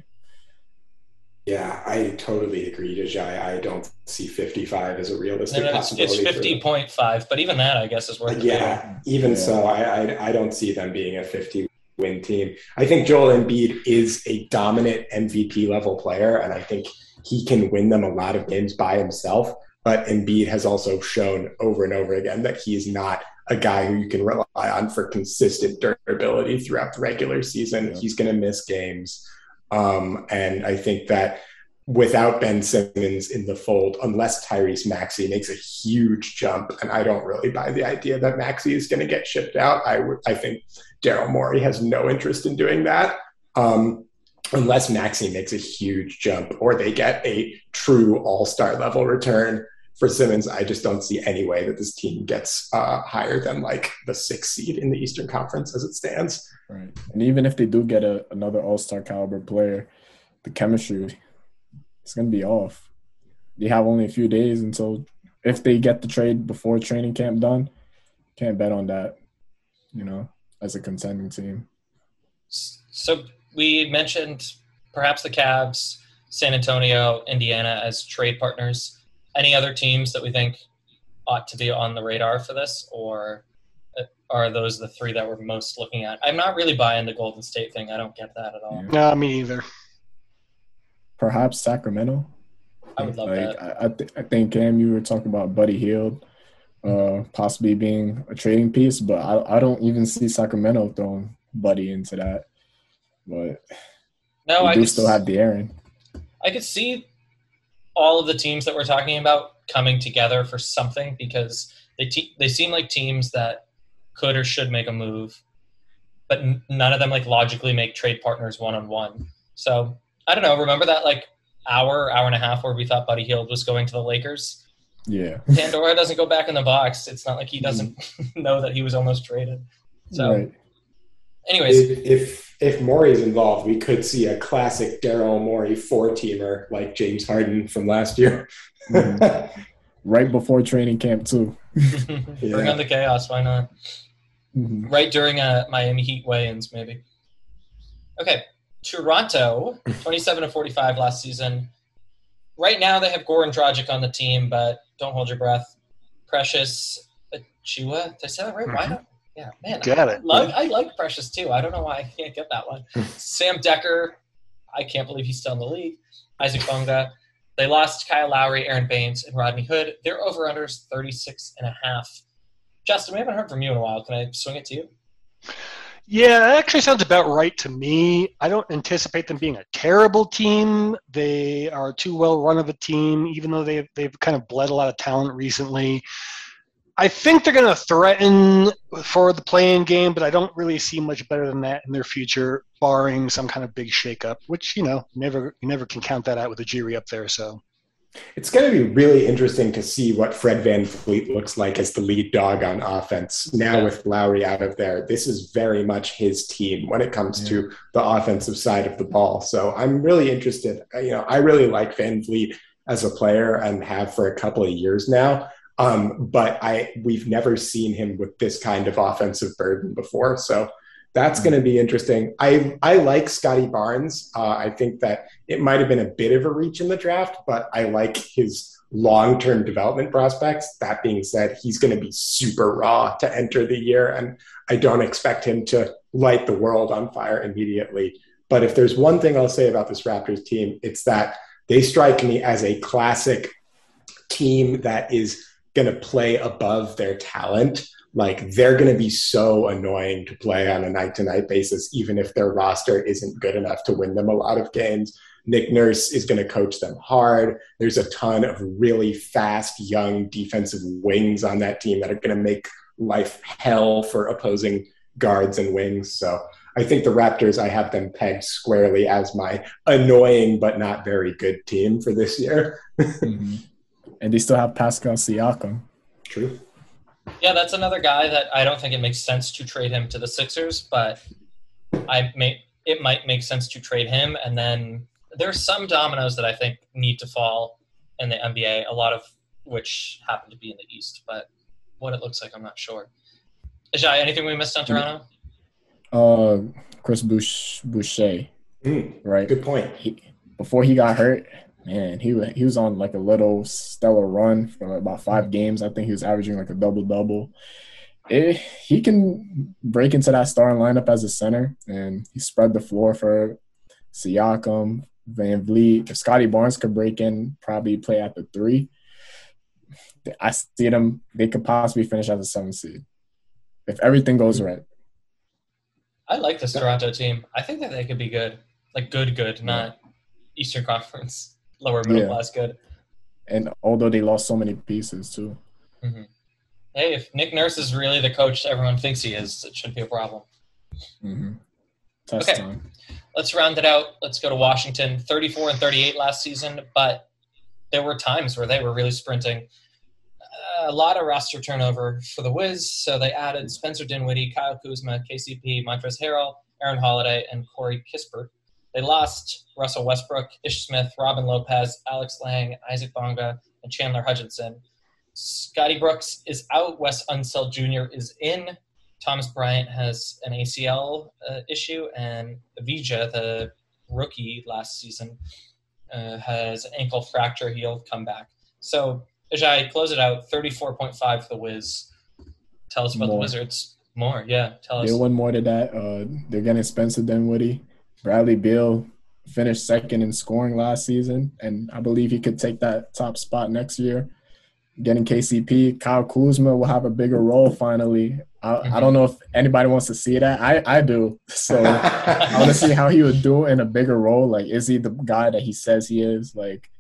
Yeah, I totally agree, Ajay. I don't see 55 as a realistic possibility. It's 50.5, but even that, I guess, is worth it. So, I don't see them being a 50-win team. I think Joel Embiid is a dominant MVP-level player, and I think he can win them a lot of games by himself. But Embiid has also shown over and over again that he is not a guy who you can rely on for consistent durability throughout the regular season. Yeah. He's going to miss games. And I think that without Ben Simmons in the fold, unless Tyrese Maxey makes a huge jump, and I don't really buy the idea that Maxey is going to get shipped out, I think Daryl Morey has no interest in doing that. Unless Maxey makes a huge jump or they get a true all-star level return for Simmons, I just don't see any way that this team gets higher than like the 6th seed in the Eastern Conference as it stands. Right. And even if they do get another all-star caliber player, the chemistry is going to be off. They have only a few days until if they get the trade before training camp done, can't bet on that, as a contending team. So we mentioned perhaps the Cavs, San Antonio, Indiana as trade partners. Any other teams that we think ought to be on the radar for this, or are those the 3 that we're most looking at? I'm not really buying the Golden State thing. I don't get that at all. No, me either. Perhaps Sacramento. I would love that. I think, Cam, you were talking about Buddy Hield possibly being a trading piece, but I don't even see Sacramento throwing Buddy into that. But no, I do still have De'Aaron. I could see all of the teams that we're talking about coming together for something, because they seem like teams that could or should make a move, but none of them like logically make trade partners one-on-one. So I don't know. Remember that like hour and a half where we thought Buddy Hield was going to the Lakers? Yeah. Pandora doesn't go back in the box. It's not like he doesn't know that he was almost traded. So Right. anyways. If Morey's involved, we could see a classic Daryl Morey 4-teamer like James Harden from last year. Right before training camp too. Bring on the chaos. Why not? Mhm. Right during Miami Heat weigh-ins, maybe. Okay. Toronto, 27-45 last season. Right now they have Goran Dragic on the team, but don't hold your breath. Precious Achiuwa. Did I say that right? Why not? Yeah, man. Got it. I like Precious too. I don't know why I can't get that one. Sam Decker. I can't believe he's still in the league. Isaac Bonga. They lost Kyle Lowry, Aaron Baines, and Rodney Hood. Their over-under is 36.5. Justin, we haven't heard from you in a while. Can I swing it to you? Yeah, that actually sounds about right to me. I don't anticipate them being a terrible team. They are too well run of a team, even though they've kind of bled a lot of talent recently. I think they're going to threaten for the play-in game, but I don't really see much better than that in their future, barring some kind of big shakeup, which, you never can count that out with a Jiri up there. So It's going to be really interesting to see what Fred VanVleet looks like as the lead dog on offense. Now with Lowry out of there, this is very much his team when it comes to the offensive side of the ball. So I'm really interested. I really like VanVleet as a player and have for a couple of years now. But we've never seen him with this kind of offensive burden before. So that's going to be interesting. I like Scotty Barnes. I think that it might have been a bit of a reach in the draft, but I like his long-term development prospects. That being said, he's going to be super raw to enter the year, and I don't expect him to light the world on fire immediately. But if there's one thing I'll say about this Raptors team, it's that they strike me as a classic team that is going to play above their talent. Like, they're going to be so annoying to play on a night-to-night basis, even if their roster isn't good enough to win them a lot of games. Nick Nurse is going to coach them hard. There's a ton of really fast, young defensive wings on that team that are going to make life hell for opposing guards and wings. So I think the Raptors, I have them pegged squarely as my annoying but not very good team for this year. Mm-hmm. And they still have Pascal Siakam. True. Yeah, that's another guy that I don't think it makes sense to trade him to the Sixers, but it might make sense to trade him. And then there's some dominoes that I think need to fall in the NBA, a lot of which happen to be in the East. But what it looks like, I'm not sure. Ajay, anything we missed on Toronto? Chris Boucher. Right. Good point. Before he got hurt, man, he was on like a little stellar run for about 5 games. I think he was averaging like a double-double. He can break into that starting lineup as a center, and he spread the floor for Siakam, VanVleet. If Scotty Barnes could break in, probably play at the 3. I see them. They could possibly finish as a 7th seed if everything goes right. I like this Toronto team. I think that they could be good. Like good, not Eastern Conference, lower middle class good. And although they lost so many pieces too. Mm-hmm. Hey, if Nick Nurse is really the coach everyone thinks he is, it shouldn't be a problem. Mm-hmm. Okay, time. Let's round it out. Let's go to Washington. 34-38 last season, but there were times where they were really sprinting. A lot of roster turnover for the Wiz, so they added Spencer Dinwiddie, Kyle Kuzma, KCP, Montrezl Harrell, Aaron Holiday, and Corey Kispert. They lost Russell Westbrook, Ish Smith, Robin Lopez, Alex Lang, Isaac Bonga, and Chandler Hutchinson. Scotty Brooks is out. Wes Unseld Jr. is in. Thomas Bryant has an ACL issue, and Avija, the rookie last season, has an ankle fracture. He'll come back. So, Ajay, close it out. 34.5 for the Wiz. Tell us about the Wizards. More, yeah. Tell us. They won more to that. They're getting Spencer Dinwiddie. Bradley Beal finished second in scoring last season, and I believe he could take that top spot next year. Getting KCP, Kyle Kuzma will have a bigger role finally. I don't know if anybody wants to see that. I do. So I want to see how he would do in a bigger role. Like, is he the guy that he says he is? Like,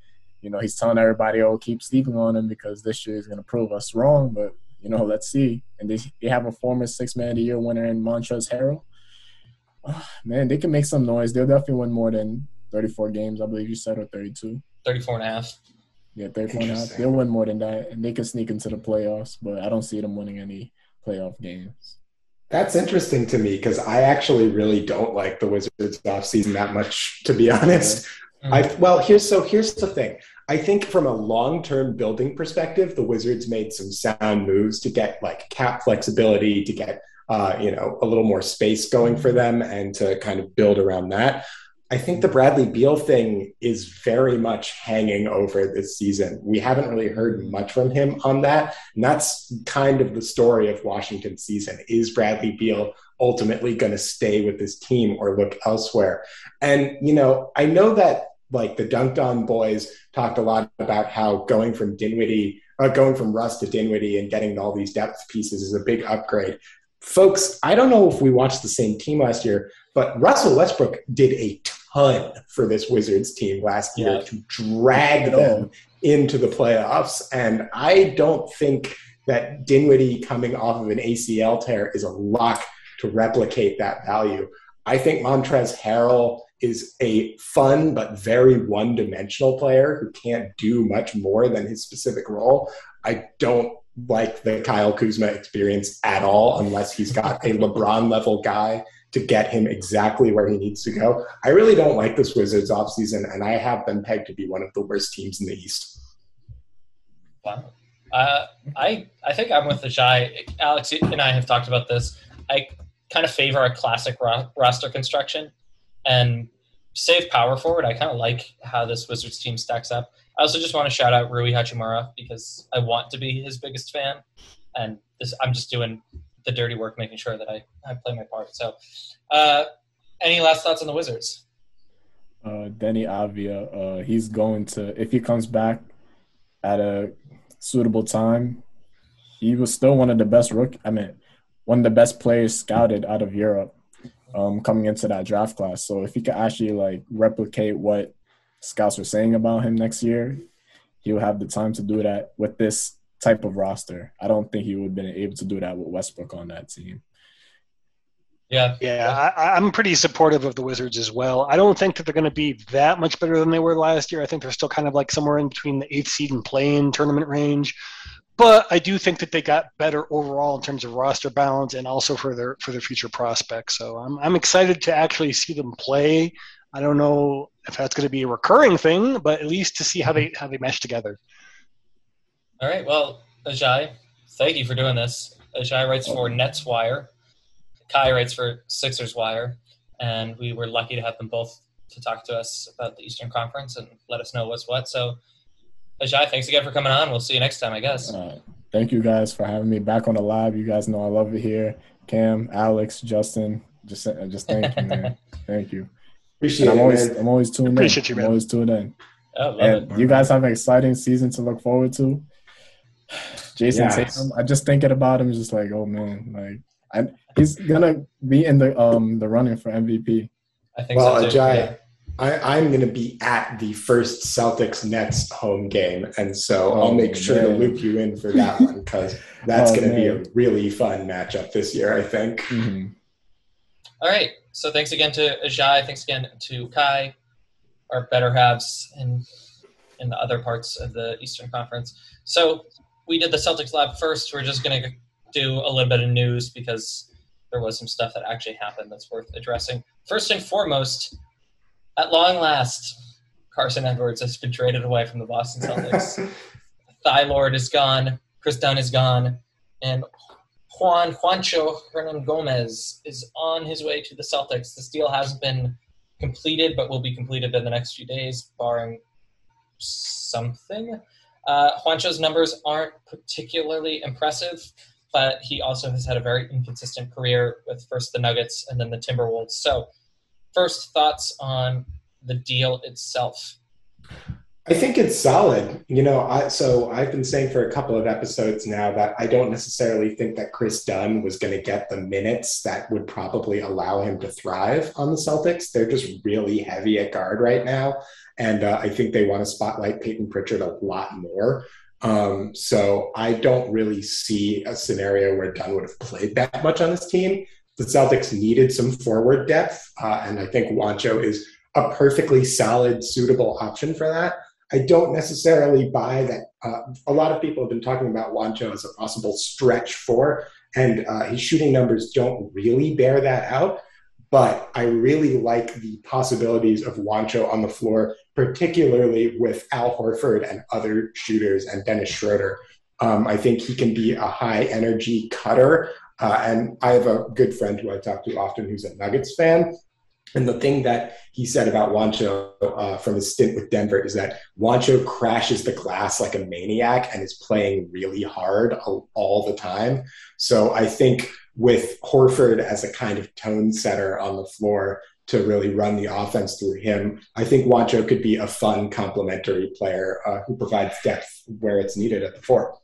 he's telling everybody, oh, keep sleeping on him because this year is going to prove us wrong. But, let's see. And they have a former Six-Man of the Year winner in Montrezl Harrell. Oh, man, they can make some noise. They'll definitely win more than 34 games, I believe you said, or 32. 34 and a half. Yeah, 34 and a half. They'll win more than that, and they can sneak into the playoffs, but I don't see them winning any playoff games. That's interesting to me because I actually really don't like the Wizards offseason that much, to be honest. Here's the thing. I think from a long-term building perspective, the Wizards made some sound moves to get like cap flexibility, to get a little more space going for them, and to kind of build around that. I think the Bradley Beal thing is very much hanging over this season. We haven't really heard much from him on that. And that's kind of the story of Washington's season. Is Bradley Beal ultimately going to stay with this team or look elsewhere? And, I know that like the Dunked On boys talked a lot about how going from Russ to Dinwiddie and getting all these depth pieces is a big upgrade. Folks, I don't know if we watched the same team last year, but Russell Westbrook did a ton for this Wizards team last year to drag them into the playoffs. And I don't think that Dinwiddie coming off of an ACL tear is a lock to replicate that value. I think Montrezl Harrell is a fun but very one-dimensional player who can't do much more than his specific role. I don't like the Kyle Kuzma experience at all unless he's got a LeBron-level guy to get him exactly where he needs to go. I really don't like this Wizards offseason, and I have them pegged to be one of the worst teams in the East. Wow. I think I'm with Ajay. Alex and I have talked about this. I kind of favor a classic roster construction and save power forward. I kind of like how this Wizards team stacks up. I also just want to shout out Rui Hachimura because I want to be his biggest fan. And I'm just doing the dirty work, making sure that I play my part. So any last thoughts on the Wizards? Deni Avdija, he's going to, if he comes back at a suitable time, he was still one of the best one of the best players scouted out of Europe coming into that draft class. So if he could actually replicate what scouts were saying about him next year, he'll have the time to do that with this type of roster. I don't think he would have been able to do that with Westbrook on that team. Yeah, I'm pretty supportive of the Wizards as well. I don't think that they're going to be that much better than they were last year. I think they're still kind of like somewhere in between the 8th seed and play-in tournament range. But I do think that they got better overall in terms of roster balance and also for their future prospects. So I'm excited to actually see them play. I don't know if that's going to be a recurring thing, but at least to see how they mesh together. All right. Well, Ajay, thank you for doing this. Ajay writes for Nets Wire. Kai writes for Sixers Wire. And we were lucky to have them both to talk to us about the Eastern Conference and let us know what's what. So, Ajay, thanks again for coming on. We'll see you next time, I guess. Thank you guys for having me back on the lab. You guys know I love it here. Cam, Alex, Justin, just thank you, man. Thank you. Appreciate it, man. I'm always tuned in. Appreciate you, man. I'm always tuned in. Oh, love it. You guys have an exciting season to look forward to. Jason Tatum, I just thinking about him, just like, oh man, he's gonna be in the running for MVP. I think so too. Ajay, Yeah. I'm going to be at the first Celtics-Nets home game, and so I'll make sure to loop you in for that one because that's going to be a really fun matchup this year, I think. Mm-hmm. All right. So thanks again to Ajay. Thanks again to Kai, our better halves in the other parts of the Eastern Conference. So we did the Celtics Lab first. We're just going to do a little bit of news because there was some stuff that actually happened that's worth addressing. First and foremost, at long last, Carson Edwards has been traded away from the Boston Celtics. Thigh Lord is gone. Chris Dunn is gone. And Juancho Hernan-Gomez is on his way to the Celtics. This deal hasn't been completed, but will be completed in the next few days, barring something. Juancho's numbers aren't particularly impressive, but he also has had a very inconsistent career with first the Nuggets and then the Timberwolves. So, first thoughts on the deal itself. I think it's solid. So I've been saying for a couple of episodes now that I don't necessarily think that Chris Dunn was going to get the minutes that would probably allow him to thrive on the Celtics. They're just really heavy at guard right now. And I think they want to spotlight Peyton Pritchard a lot more. So I don't really see a scenario where Dunn would have played that much on his team. The Celtics needed some forward depth. And I think Juancho is a perfectly solid, suitable option for that. I don't necessarily buy that. A lot of people have been talking about Juancho as a possible stretch four, and his shooting numbers don't really bear that out. But I really like the possibilities of Juancho on the floor, particularly with Al Horford and other shooters and Dennis Schroeder. I think he can be a high-energy cutter. And I have a good friend who I talk to often who's a Nuggets fan. And the thing that he said about Juancho from his stint with Denver is that Juancho crashes the glass like a maniac and is playing really hard all the time. So I think with Horford as a kind of tone setter on the floor to really run the offense through him, I think Juancho could be a fun complementary player who provides depth where it's needed at the four.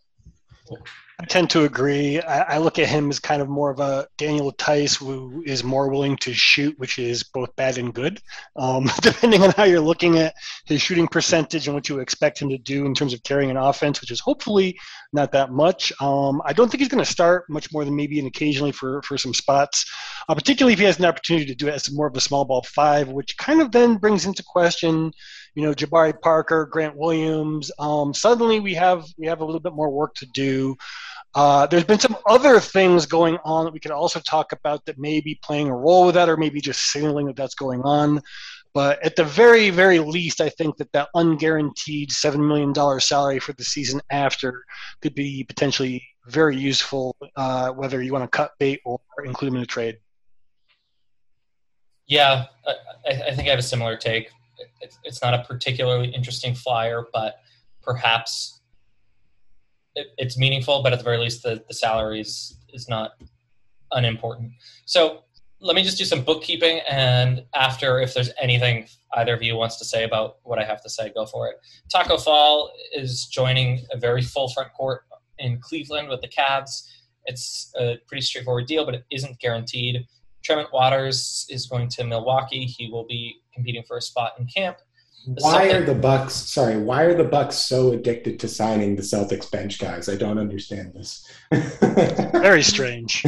I tend to agree. I look at him as kind of more of a Daniel Tice who is more willing to shoot, which is both bad and good, depending on how you're looking at his shooting percentage and what you expect him to do in terms of carrying an offense, which is hopefully not that much. I don't think he's going to start much more than maybe and occasionally for some spots, particularly if he has an opportunity to do it as more of a small ball five, which kind of then brings into question Jabari Parker, Grant Williams. Suddenly we have a little bit more work to do. There's been some other things going on that we could also talk about that may be playing a role with that, or maybe just signaling that that's going on. But at the very, very least, I think that unguaranteed $7 million salary for the season after could be potentially very useful, whether you want to cut bait or include him in a trade. Yeah, I think I have a similar take. It's not a particularly interesting flyer, but perhaps it's meaningful, but at the very least, the salary is not unimportant. So let me just do some bookkeeping, and after, if there's anything either of you wants to say about what I have to say, go for it. Taco Fall is joining a very full front court in Cleveland with the Cavs. It's a pretty straightforward deal, but it isn't guaranteed. Tremont Waters is going to Milwaukee. He will be competing for a spot in camp. Why are the Bucks so addicted to signing the Celtics bench guys? I don't understand this. Very strange.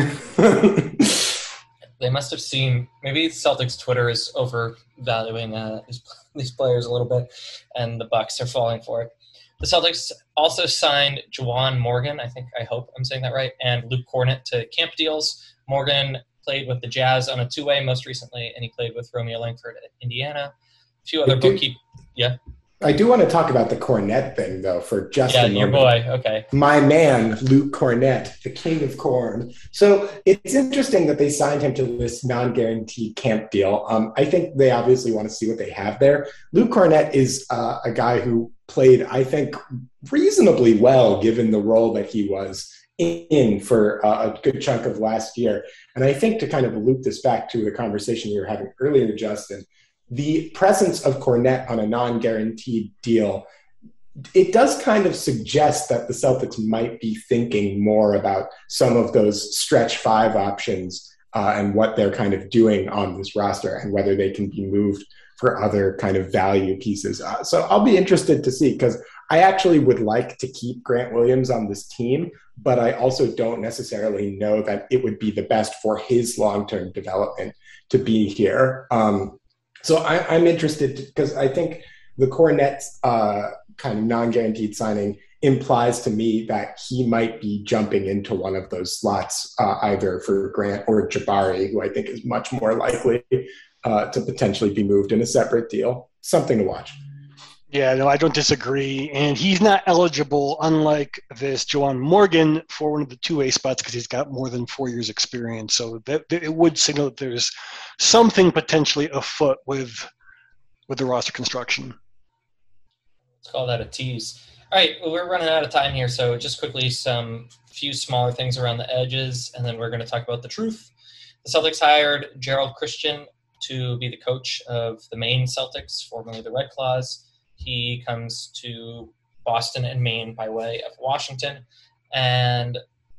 They must have seen, maybe Celtics Twitter is overvaluing these players a little bit, and the Bucks are falling for it. The Celtics also signed Juwan Morgan, I hope I'm saying that right, and Luke Cornett to camp deals. Morgan played with the Jazz on a two-way most recently, and he played with Romeo Langford at Indiana. A few other bookkeepers. Yeah. I do want to talk about the Cornett thing, though, for just a moment. Your boy. Okay. My man, Luke Cornett, the king of corn. So it's interesting that they signed him to this non-guaranteed camp deal. I think they obviously want to see what they have there. Luke Cornett is a guy who played, I think, reasonably well given the role that he was in for a good chunk of last year. And I think to kind of loop this back to the conversation we were having earlier, Justin, the presence of Cornett on a non-guaranteed deal, it does kind of suggest that the Celtics might be thinking more about some of those stretch five options and what they're kind of doing on this roster and whether they can be moved for other kind of value pieces. So I'll be interested to see, because I actually would like to keep Grant Williams on this team, but I also don't necessarily know that it would be the best for his long-term development to be here. So I'm interested because I think the Cornett kind of non-guaranteed signing implies to me that he might be jumping into one of those slots, either for Grant or Jabari, who I think is much more likely to potentially be moved in a separate deal. Something to watch. Yeah, no, I don't disagree. And he's not eligible, unlike this Juwan Morgan, for one of the two-way spots because he's got more than 4 years experience. So it would signal that there's something potentially afoot with the roster construction. Let's call that a tease. All right, well, we're running out of time here, so just quickly some few smaller things around the edges, and then we're going to talk about the truth. The Celtics hired Gerald Christian to be the coach of the Maine Celtics, formerly the Red Claws. He comes to Boston and Maine by way of Washington. And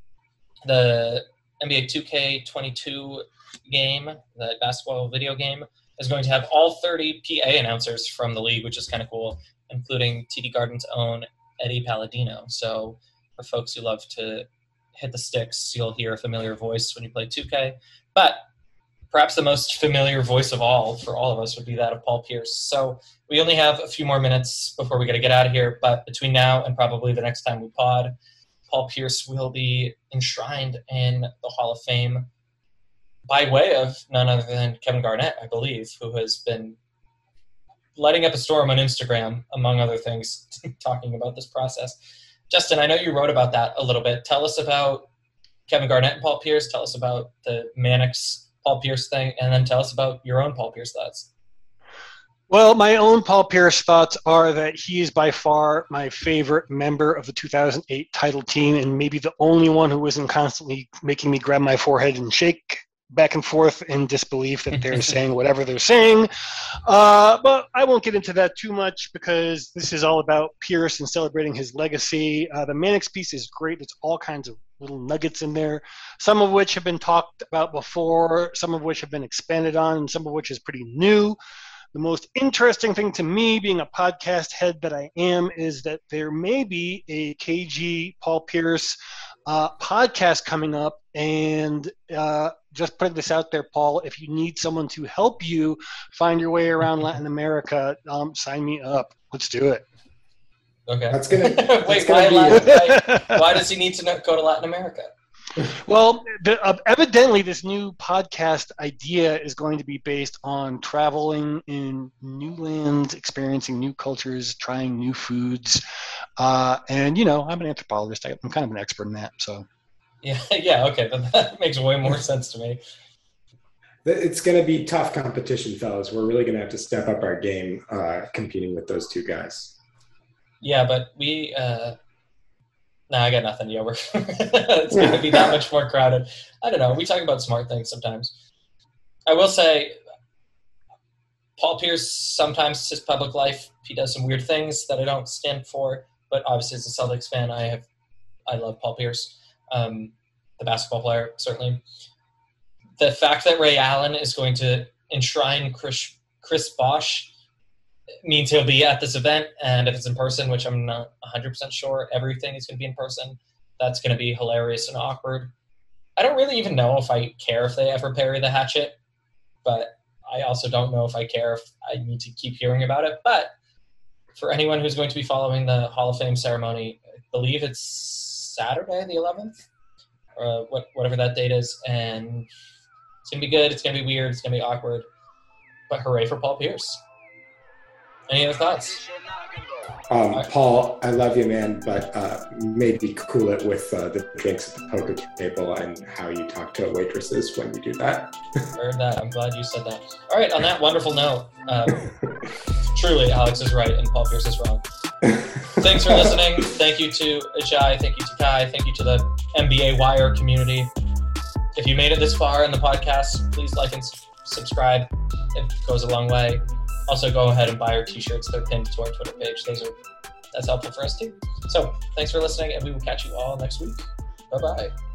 the NBA 2K22 game, the basketball video game, is going to have all 30 PA announcers from the league, which is kind of cool, including TD Garden's own Eddie Palladino. So for folks who love to hit the sticks, you'll hear a familiar voice when you play 2K. But perhaps the most familiar voice of all for all of us would be that of Paul Pierce. So we only have a few more minutes before we got to get out of here, but between now and probably the next time we pod, Paul Pierce will be enshrined in the Hall of Fame by way of none other than Kevin Garnett, I believe, who has been lighting up a storm on Instagram, among other things, talking about this process. Justin, I know you wrote about that a little bit. Tell us about Kevin Garnett and Paul Pierce. Tell us about the Mannix Paul Pierce thing, and then tell us about your own Paul Pierce thoughts. Well, my own Paul Pierce thoughts are that he is by far my favorite member of the 2008 title team, and maybe the only one who isn't constantly making me grab my forehead and shake back and forth in disbelief that they're saying whatever they're saying. But I won't get into that too much because this is all about Pierce and celebrating his legacy. The Mannix piece is great. There's all kinds of little nuggets in there, some of which have been talked about before, some of which have been expanded on, and some of which is pretty new. The most interesting thing to me, being a podcast head that I am, is that there may be a KG Paul Pierce podcast coming up. And just putting this out there, Paul, if you need someone to help you find your way around Latin America, sign me up. Let's do it. Okay. That's gonna. Wait, why does he need to go to Latin America? Well, evidently this new podcast idea is going to be based on traveling in new lands, experiencing new cultures, trying new foods. And, you know, I'm an anthropologist. I'm kind of an expert in that. So. Yeah, okay. That makes way more sense to me. It's going to be tough competition, fellas. We're really going to have to step up our game competing with those two guys. Yeah, but we I got nothing. Yeah, it's going to be that much more crowded. I don't know. We talk about smart things sometimes. I will say, Paul Pierce, sometimes his public life, he does some weird things that I don't stand for. But obviously, as a Celtics fan, I love Paul Pierce, the basketball player, certainly. The fact that Ray Allen is going to enshrine Chris Bosh means he'll be at this event, and if it's in person, which I'm not 100% sure everything is going to be in person, that's going to be hilarious and awkward. I don't really even know if I care if they ever bury the hatchet, but I also don't know if I care if I need to keep hearing about it. But for anyone who's going to be following the Hall of Fame ceremony, I believe it's Saturday the 11th, or whatever that date is, and it's going to be good, it's going to be weird, it's going to be awkward, but hooray for Paul Pierce. Any other thoughts? Paul, I love you, man, but maybe cool it with the drinks at the poker table and how you talk to waitresses when you do that. Heard that. I'm glad you said that. All right, on that wonderful note, truly Alex is right and Paul Pierce is wrong. Thanks for listening. Thank you to Ajay. Thank you to Kai. Thank you to the NBA Wire community. If you made it this far in the podcast, please like and subscribe. It goes a long way. Also, go ahead and buy our t-shirts. They're pinned to our Twitter page. That's helpful for us too. So thanks for listening, and we will catch you all next week. Bye-bye.